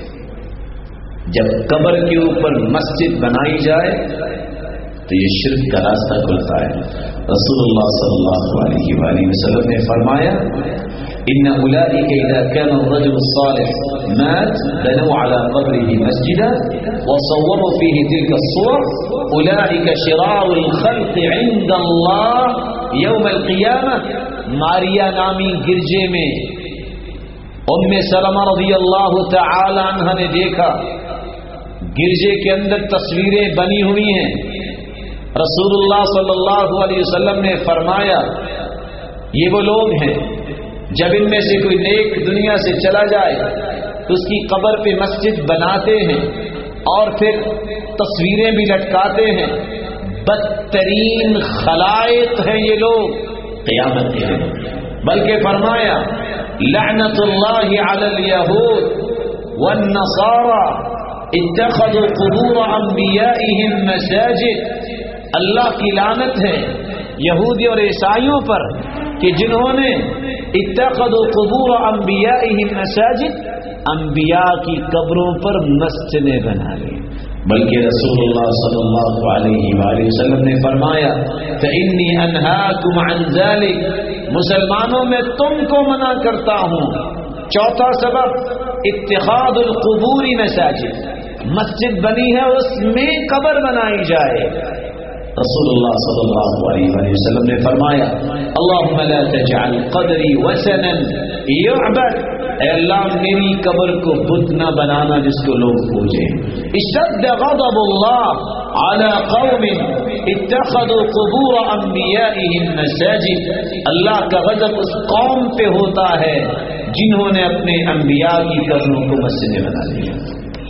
جب قبر کے اوپر مسجد بنائی جائے تو یہ شرک کا راستہ کھلتا ہے. رسول اللہ صلی اللہ علیہ وآلہ وسلم نے فرمایا ان اولئک اذا كان الرجل الصالح مات بنوا على قبره مسجدا وصوروا فيه تلك الصور اولئک شرار الخلق عند اللہ یوم القیامہ. ماریا نامی گرجے میں ام سلمہ رضی اللہ تعالی عنہ نے دیکھا گرجے کے اندر تصویریں بنی ہوئی ہیں. رسول اللہ صلی اللہ علیہ وسلم نے فرمایا یہ وہ لوگ ہیں جب ان میں سے کوئی نیک دنیا سے چلا جائے تو اس کی قبر پہ مسجد بناتے ہیں اور پھر تصویریں بھی لٹکاتے ہیں. بدترین خلائق ہیں یہ لوگ قیامت کے دن. بلکہ فرمایا لعنت اللہ علی الیہود والنصارى اتخذوا قبور انبیائهم مساجد. اللہ کی لعنت ہے یہودی اور عیسائیوں پر کہ جنہوں نے اتخذوا قبور انبیائهم مساجد، انبیاء کی قبروں پر مسجدیں بنا لی. بلکہ رسول اللہ صلی اللہ علیہ وآلہ وسلم نے فرمایا فإنی انہاکم عن ذلک، مسلمانوں میں تم کو منع کرتا ہوں. چوتھا سبب اتخاذ القبور مساجد، مسجد بنی ہے اس میں قبر بنائی جائے. رسول اللہ صلی اللہ علیہ وسلم نے فرمایا اللہم لا تجعل قدری وثنا युअबद, اے اللہ میری قبر کو بت نہ بنانا جس کو لوگ پوجیں. اشتد غضب اللہ علی قوم اتخذوا قبور انبیائهم مساجد، اللہ کا غضب اس قوم پہ ہوتا ہے جنہوں نے اپنے انبیاء کی قبروں کو مسجدیں بنا لیا.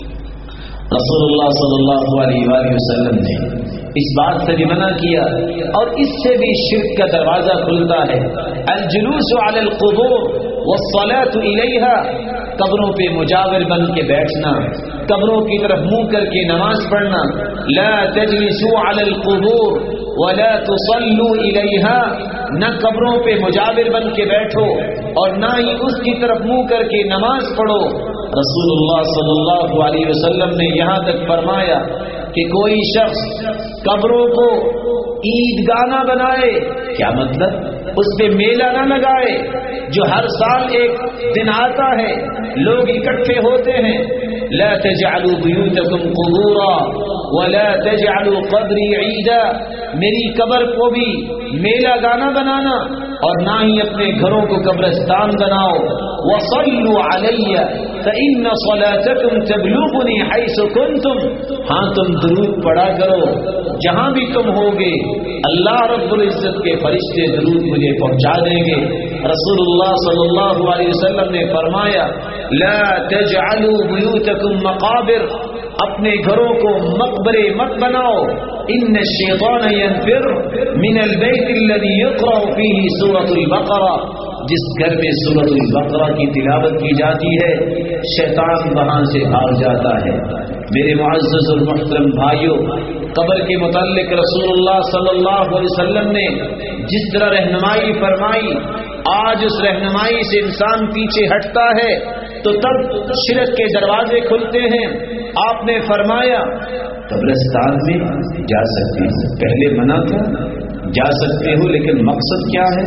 رسول اللہ صلی اللہ علیہ وآلہ وسلم نے اس بات سے بھی منع کیا، اور اس سے بھی شرک کا دروازہ کھلتا ہے. الجلوس علی القبور والصلاة الیہا، قبروں پہ مجاور بن کے بیٹھنا، قبروں کی طرف منہ کر کے نماز پڑھنا. لا تجلسوا علی القبور ولا تصلوا الیہا، نہ قبروں پہ مجاور بن کے بیٹھو اور نہ ہی اس کی طرف منہ کر کے نماز پڑھو. رسول اللہ صلی اللہ علیہ وسلم نے یہاں تک فرمایا کہ کوئی شخص قبروں کو عیدگاہ نہ بنائے. کیا مطلب؟ اس پہ میلہ نہ لگائے جو ہر سال ایک دن آتا ہے، لوگ اکٹھے ہوتے ہیں. لا تجعلوا بیوتکم قبورا ولا تجعلوا قبری عیدا، میری قبر کو بھی میلہ گانا بنانا اور نہ ہی اپنے گھروں کو قبرستان بناؤ. وصلوا علی فإن صلاتکم تبلغنی حیث کنتم، ہاں تم درود پڑھا کرو جہاں بھی تم ہوگے، اللہ رب العزت کے فرشتے درود مجھے پہنچا دیں گے. رسول اللہ صلی اللہ علیہ وسلم نے فرمایا لا تجعلوا بیوتکم مقابر، اپنے گھروں کو مقبرے مت بناؤ. ان الشیطان ینفر من البیت الذی یقرأ فیہ سورۃ البقرہ، جس گھر میں سورۃ البقرہ کی تلاوت کی جاتی ہے شیطان وہاں سے بھاگ جاتا ہے. میرے معزز اور محترم بھائیوں، قبر کے متعلق رسول اللہ صلی اللہ علیہ وسلم نے جس طرح رہنمائی فرمائی، آج اس رہنمائی سے انسان پیچھے ہٹتا ہے تو تب شرک کے دروازے کھلتے ہیں. آپ نے فرمایا قبرستان میں جا سکتے ہیں، پہلے منع تھا جا سکتے ہو، لیکن مقصد کیا ہے؟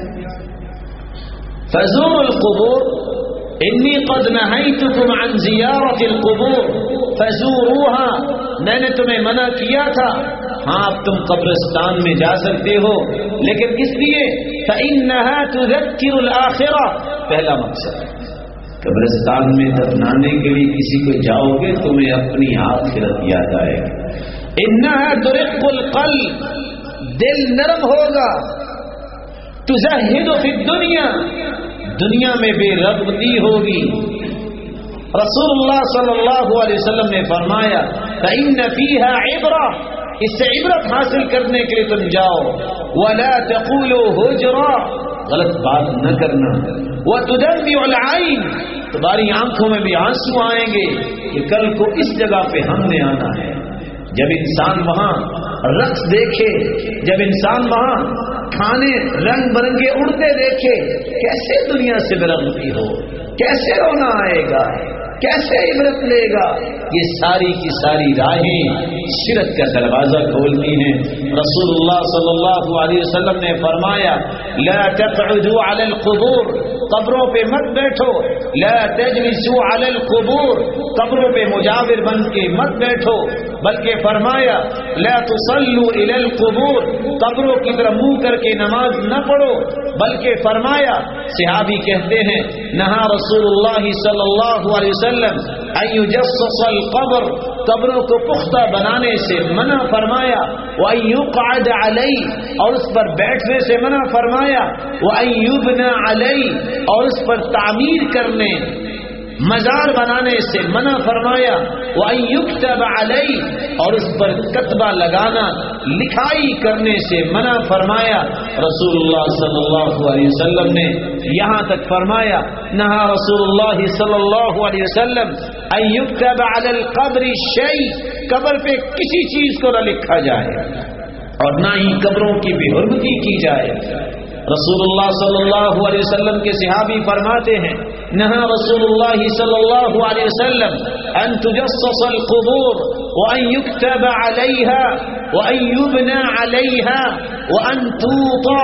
فزوروا القبور انی قد نہیتکم عن زیارت القبور فزوروها، میں نے تمہیں منع کیا تھا، ہاں اب تم قبرستان میں جا سکتے ہو، لیکن اس لیے فإنها تذکر الآخرہ، پہلا مقصد قبرستان میں دفنانے کے لیے کسی کو جاؤ گے تمہیں اپنی آخرت یاد آئے گی. انها ترق القلب، دل نرم ہوگا. تزہد فی الدنیا، دنیا میں بے رغبتی ہوگی. رسول اللہ صلی اللہ علیہ وسلم نے فرمایا فإن فیها عبرہ، اس سے عبرت حاصل کرنے کے لیے تم جاؤ. ولا تقولوا ہجرا، غلط بات نہ کرنا. وتدمع العین، تمہاری آنکھوں میں بھی آنسو آئیں گے کہ کل کو اس جگہ پہ ہم نے آنا ہے. جب انسان وہاں رقص دیکھے، جب انسان وہاں کھانے رنگ برنگے اڑتے دیکھے، کیسے دنیا سے برغبتی ہو، کیسے رونا آئے گا، کیسے عبرت لے گا. یہ ساری کی ساری راہیں شرک کا دروازہ کھولتی ہیں. رسول اللہ صلی اللہ علیہ وسلم نے فرمایا لا تقعدوا علی القبور، قبروں پہ مت بیٹھو. لا تجلسوا علی القبور، قبروں پہ مجاور بن کے مت بیٹھو. بلکہ فرمایا لا تصلوا الی القبور، قبروں کی طرف منہ کر کے نماز نہ پڑھو. بلکہ فرمایا، صحابی کہتے ہیں نہا رسول اللہ صلی اللہ علیہ وسلم ان یجصص القبر، قبروں کو پختہ بنانے سے منع فرمایا. وان یقعد علی، اور اس پر بیٹھنے سے منع فرمایا. وان یبنى علی، اور اس پر تعمیر کرنے مزار بنانے سے منع فرمایا. وان یکتب علی، اور اس پر کتبہ لگانا لکھائی کرنے سے منع فرمایا. رسول اللہ صلی اللہ علیہ وسلم نے یہاں تک فرمایا نہا رسول اللہ صلی اللہ علیہ وسلم ان یکتب علی القبر شیء، قبر پہ کسی چیز کو نہ لکھا جائے اور نہ ہی قبروں کی بے حرمتی کی جائے. رسول اللہ صلی اللہ علیہ وسلم کے صحابی فرماتے ہیں نہا رسول اللہ صلی اللہ علیہ وسلم ان تجصص القبور وان یکتب علیہا وان یبنى علیہا وان توطا،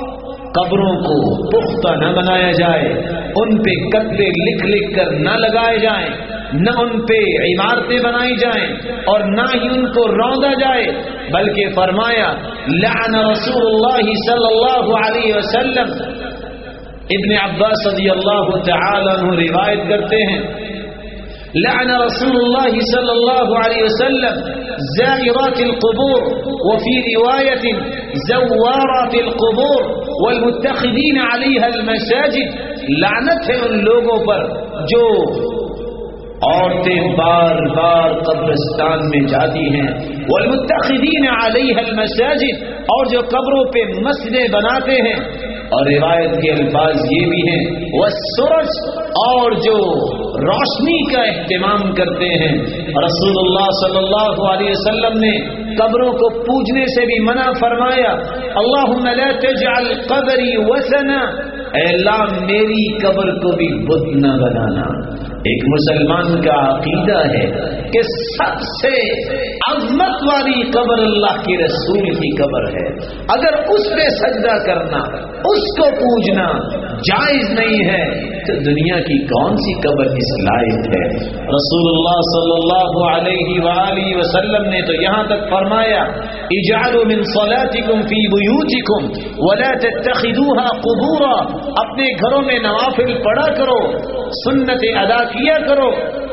قبروں کو پختہ نہ بنایا جائے، ان پہ کتبے لکھ لکھ کر نہ لگائے جائیں، نہ ان پہ عمارتیں بنائی جائیں اور نہ ہی ان کو روندا جائے. بلکہ فرمایا لعن رسول اللہ صلی اللہ علیہ وسلم ابن عباس رضی اللہ تعالی عنہ روایت کرتے ہیں لعن رسول اللہ صلی اللہ علیہ وسلم زائرات القبور وفي رواية زوارات القبور والمتخذين عليها المساجد، لعنت ہے ان لوگوں پر جو عورتیں بار بار قبرستان میں جاتی ہیں، والمتخذین علیہا المساجد، اور جو قبروں پہ مسجدیں بناتے ہیں، اور روایت کے الفاظ یہ بھی ہیں والسرج، اور جو روشنی کا اہتمام کرتے ہیں۔ رسول اللہ صلی اللہ علیہ وسلم نے قبروں کو پوجنے سے بھی منع فرمایا، اللہم لا تجعل قبری وثنا، اے اللہ میری قبر کو بھی بت نہ بنانا۔ ایک مسلمان کا عقیدہ ہے کہ سب سے عظمت والی قبر اللہ کے رسول کی قبر ہے، اگر اس پہ سجدہ کرنا، اس کو پوجنا جائز نہیں ہے تو دنیا کی کون سی قبر اس لائق ہے؟ رسول اللہ صلی اللہ علیہ وآلہ وسلم نے تو یہاں تک فرمایا اجعلوا من صلاتکم فی بیوتکم ولا تتخذوها قبورا، اپنے گھروں میں نوافل پڑھا کرو، سنتیں ادا کیا کرو،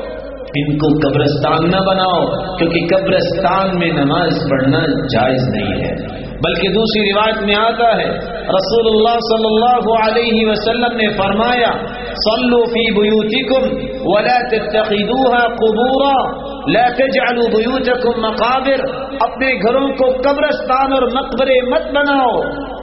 ان کو قبرستان نہ بناؤ، کیونکہ قبرستان میں نماز پڑھنا جائز نہیں ہے۔ بلکہ دوسری روایت میں آتا ہے رسول اللہ صلی اللہ علیہ وسلم نے فرمایا صلوا فی بیوتکم ولا تتخذوها قبورا، لا تجعلوا بیوتکم مقابر، اپنے گھروں کو قبرستان اور مقبرے مت بناؤ۔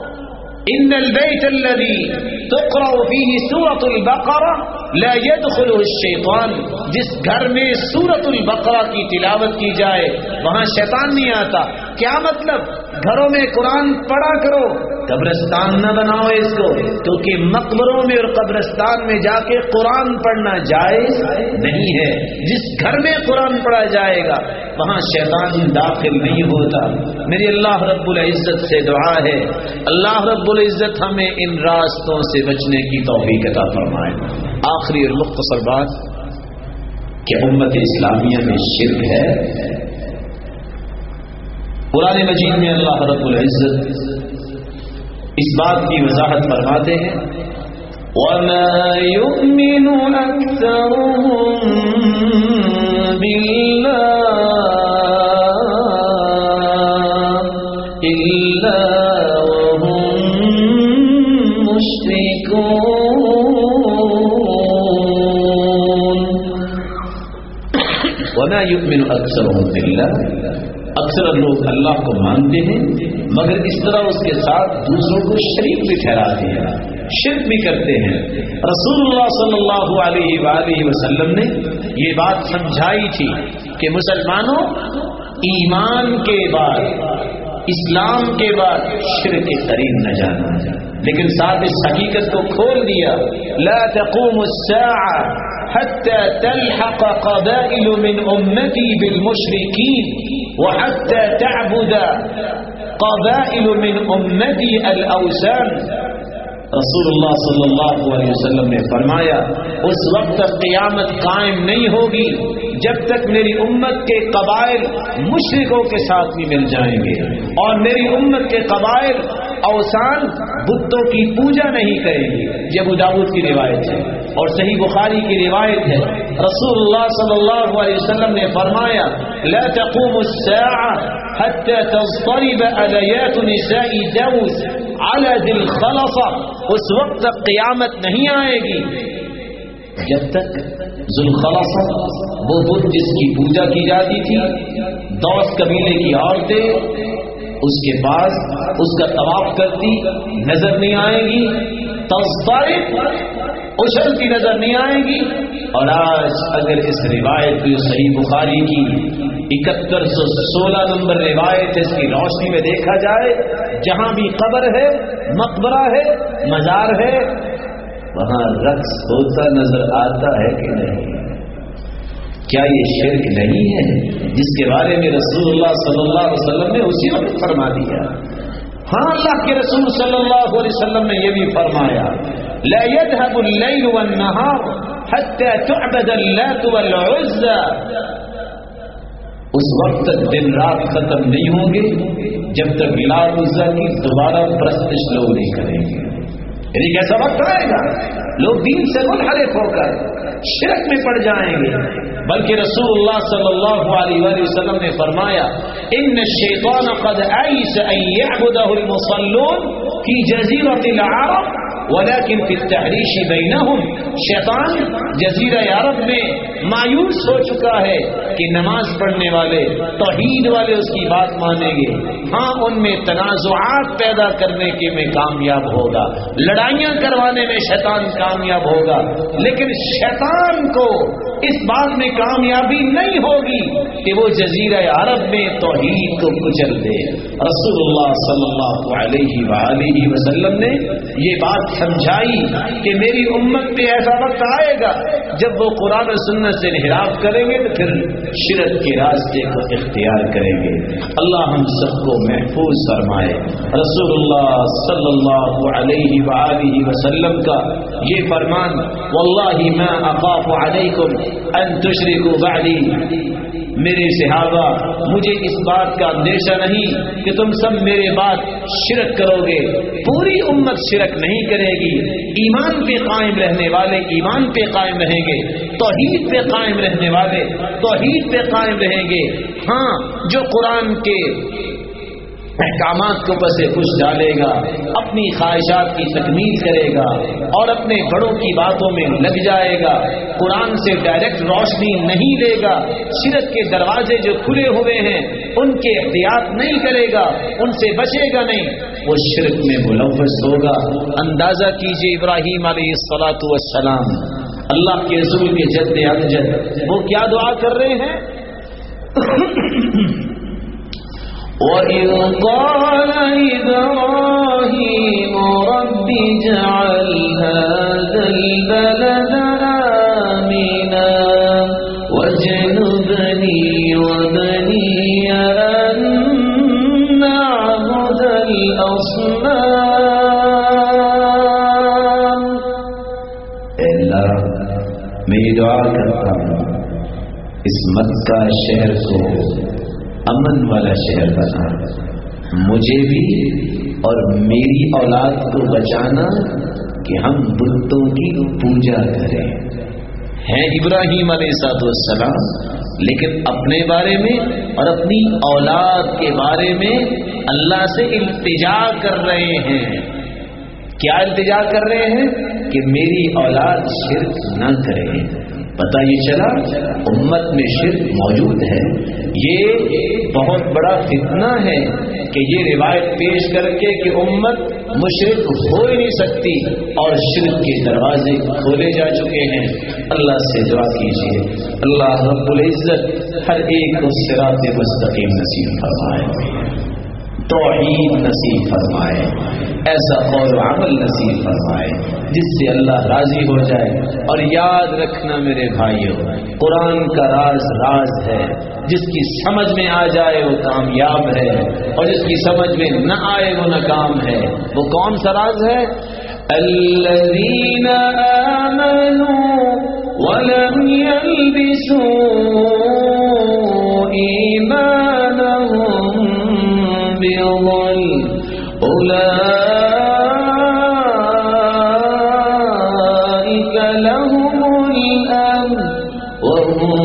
ان البيت الذي تقرأ فيه سورة البقرة لا يدخله الشیطان، جس گھر میں سورۃ البقرہ کی تلاوت کی جائے وہاں شیطان نہیں آتا۔ کیا مطلب؟ گھروں میں قرآن پڑھا کرو، قبرستان نہ بناؤ اس کو، کیونکہ مقبروں میں اور قبرستان میں جا کے قرآن پڑھنا جائز نہیں ہے۔ جس گھر میں قرآن پڑھا جائے گا وہاں شیطان داخل نہیں ہوتا۔ میری اللہ رب العزت سے دعا ہے اللہ رب العزت ہمیں ان راستوں سے بچنے کی توفیق عطا فرمائے۔ آخری اور مختصر بات کہ امت اسلامیہ میں شرک ہے۔ قرآن مجید میں اللہ رب العزت اس بات کی وضاحت فرماتے ہیں وَمَا يُؤْمِنُ أَكْثَرُهُم بِاللَّهِ إِلَّا وَهُم مُشْرِكُونَ۔ وَمَا يُؤْمِنُ أَكْثَرُهُم بِاللَّهِ، اکثر لوگ اللہ کو مانتے ہیں مگر اس طرح اس کے ساتھ دوسروں کو شریک بھی ٹھہراتے ہیں، شرک بھی کرتے ہیں۔ رسول اللہ صلی اللہ علیہ وآلہ وسلم نے یہ بات سمجھائی تھی کہ مسلمانوں ایمان کے بعد، اسلام کے بعد شرک کے قریب نہ جانا، لیکن ساتھ اس حقیقت کو کھول دیا لا تقوم الساعة حتى تلحق قبائل من امتی بالمشرکین وحتى تعبد قبائل من امتی الاوثان۔ رسول اللہ صلی اللہ علیہ وسلم نے فرمایا اس وقت تک قیامت قائم نہیں ہوگی جب تک میری امت کے قبائل مشرکوں کے ساتھ بھی مل جائیں گے، اور میری امت کے قبائل اوثان بتوں کی پوجا نہیں کریں گے۔ یہ ابو داؤد کی روایت ہے اور صحیح بخاری کی روایت ہے۔ رسول اللہ صلی اللہ علیہ وسلم نے فرمایا لا تقوم الساعة حتى تضطرب أليات نساء دوس على ذي الخلصة، اس وقت تک قیامت نہیں آئے گی جب تک ذوالخلصہ، وہ بت جس کی پوجا کی جاتی تھی، دوس قبیلے کی عورتیں اس کے پاس اس کا طواف کرتی نظر نہیں آئے گی، تضطرب اچھلتی نظر نہیں آئے گی۔ اور آج اگر اس روایت کو صحیح بخاری کی 7116 نمبر روایت ہے اس کی روشنی میں دیکھا جائے، جہاں بھی قبر ہے، مقبرہ ہے، مزار ہے، وہاں رقص ہوتا نظر آتا ہے کہ نہیں؟ کیا یہ شرک نہیں ہے جس کے بارے میں رسول اللہ صلی اللہ علیہ وسلم نے اسی وقت فرما دیا؟ ہاں، اللہ کے رسول صلی اللہ علیہ وسلم نے یہ بھی فرمایا لا يذهب الليل والنهار حتى تعبد اللات والعزى، اس وقت تک دن رات ختم نہیں ہوں گے جب تک لات عزا کی دوبارہ پرستش لوگ نہیں کریں گے۔ یعنی کیسا وقت آئے گا لوگ دین سے منحرف ہو کر شرک میں پڑ جائیں گے. بلکہ رسول اللہ صلی اللہ علیہ وآلہ وسلم نے فرمایا ان الشیطان قد عیس ان یعبدہ المصلون فی جزیرۃ العرب ولكن في التحریش بینہم. شیطان جزیرہ عرب میں مایوس ہو چکا ہے کہ نماز پڑھنے والے توحید والے اس کی بات مانیں گے. ہاں ان میں تنازعات پیدا کرنے کے میں کامیاب ہوگا, لڑائیاں کروانے میں شیطان کامیاب ہوگا, لیکن شیطان کو اس بات میں کامیابی نہیں ہوگی کہ وہ جزیرہ عرب میں توحید کو کچل دے. رسول اللہ صلی اللہ علیہ وآلہ وسلم نے یہ بات سمجھائی کہ میری امت پہ ایسا وقت آئے گا جب وہ قرآن و سنت سے انحراف کریں گے تو پھر شرک کے راستے کو اختیار کریں گے. اللہ ہم سب کو محفوظ فرمائے. رسول اللہ صلی اللہ علیہ وآلہ وسلم کا یہ فرمان واللہ ما اخاف علیکم ان تشرکوا بعدی. میرے صحابہ مجھے اس بات کا اندیشہ نہیں کہ تم سب میرے بعد شرک کرو گے. پوری امت شرک نہیں کرے گی. ایمان پہ قائم رہنے والے ایمان پہ قائم رہیں گے, توحید پہ قائم رہنے والے توحید پہ قائم رہیں گے. ہاں جو قرآن کے احکامات کو پس پش ڈالے گا, اپنی خواہشات کی تکمیل کرے گا اور اپنے بڑوں کی باتوں میں لگ جائے گا, قرآن سے ڈائریکٹ روشنی نہیں لے گا, شرک کے دروازے جو کھلے ہوئے ہیں ان کے احتیاط نہیں کرے گا, ان سے بچے گا نہیں, وہ شرک میں ملوث ہوگا. اندازہ کیجئے ابراہیم علیہ الصلاۃ والسلام اللہ کے رسول کے جد امجد وہ کیا دعا کر رہے ہیں؟ وَإِذْ قَالَ إِبْرَاهِيمُ رَبِّ اجْعَلْ هَٰذَا الْبَلَدَ آمِنًا وَاجْنُبْنِي وَبَنِيَّ أَن نَّعْبُدَ الْأَصْنَامَ. اے اللہ میں یہ دعا کرتا ہوں اس مکہ شہر کو امن والا شہر بنا, مجھے بھی اور میری اولاد کو بچانا کہ ہم بتوں کی پوجا کریں. ہیں ابراہیم علیہ السلام لیکن اپنے بارے میں اور اپنی اولاد کے بارے میں اللہ سے التجا کر رہے ہیں. کیا التجا کر رہے ہیں؟ کہ میری اولاد شرک نہ کرے. پتہ یہ چلا امت میں شرک موجود ہے. یہ بہت بڑا فتنہ ہے کہ یہ روایت پیش کر کے کہ امت مشرک ہو ہی نہیں سکتی اور شرک کے دروازے کھولے جا چکے ہیں. اللہ سے دعا کیجیے اللہ رب العزت ہر ایک کو صراط مستقیم نصیب فرمائے, توحید نصیب فرمائے, ایسا قول و عمل نصیب فرمائے جس سے اللہ راضی ہو جائے. اور یاد رکھنا میرے بھائیوں, قرآن کا راز راز ہے, جس کی سمجھ میں آ جائے وہ کامیاب ہے اور جس کی سمجھ میں نہ آئے وہ ناکام ہے. وہ کون سا راز ہے؟ الذین آمنوا ولم يلبسوا ایمانهم بظلم اولئک لهم الامن وهم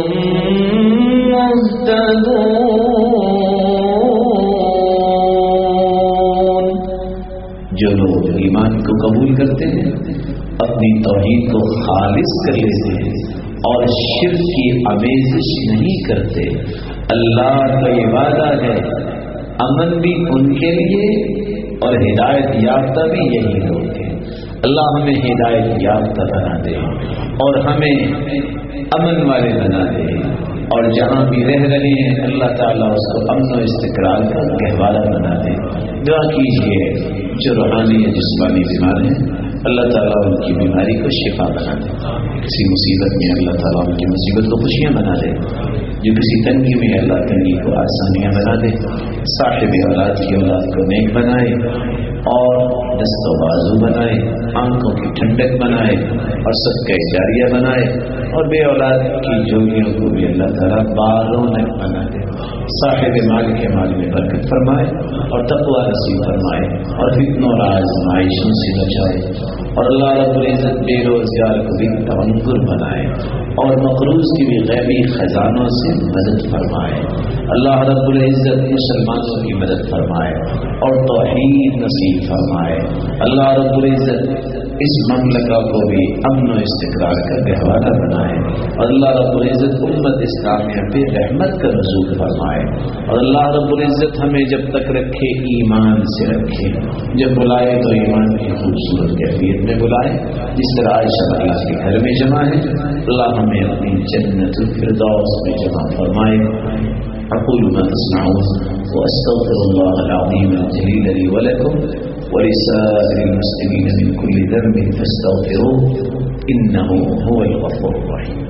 مهتدون. جو لوگ ایمان کو قبول کرتے ہیں, اپنی توحید کو خالص کر لیتے ہیں اور شرک کی آمیزش نہیں کرتے, اللہ کا یہ وعدہ ہے امن بھی ان کے لیے اور ہدایت یافتہ بھی یہی لوگ ہیں. اللہ ہمیں ہدایت یافتہ بنا دے اور ہمیں امن والے بنا دے, اور جہاں بھی رہ رہے ہیں اللہ تعالیٰ اس کو امن و استقرار کا گہوارہ بنا دے. دعا کیجیے جو روحانی یا جسمانی بیمار ہیں اللہ تعالیٰ ان کی بیماری کو شفا بنا دے, کسی مصیبت میں اللہ تعالیٰ ان کی مصیبت کو خوشیاں بنا دے, جو کسی تنگی میں اللہ تنگی کو آسانیاں بنا دے, صاحب اولاد کی اولاد کو نیک بنائے اور دست و بازو بنائے, آنکھوں کی ٹھنڈک بنائے اور صدقہ جاریہ بنائے, اور بے اولاد کی جوگیوں کو بھی اللہ تعالیٰ بارونق بنا دے. صاحب مال کے مال میں برکت فرمائے اور تقوی نصیب فرمائے اور فتنوں اور آزمائشوں سے بچائے. اور اللہ رب العزت بے روزگار کو بھی تونگر بنائے اور مقروض کی بھی غیبی خزانوں سے مدد فرمائے. اللہ رب العزت مسلمانوں کی مدد فرمائے اور توحید نصیب فرمائے. اللہ رب العزت اس مملکہ کو بھی امن و استقرار کا گہوارہ بنائے اور اللہ رب العزت امت اسلامیہ پہ رحمت کا نزول فرمائے. اور اللہ رب العزت ہمیں جب تک رکھے ایمان سے رکھے، جب بلائے تو ایمان کی خوبصورت کیفیت میں بلائے جس طرح عائشہ اللہ کے گھر میں جمع ہے. اللہ ہمیں اپنی جنت الفردوس میں جمع فرمائے. اقول ما تسمعون واستغفر الله العظيم الجليل لي ولكم ولسائر المسلمين من كل ذنب فاستغفروه إنه هو الغفور الرحيم.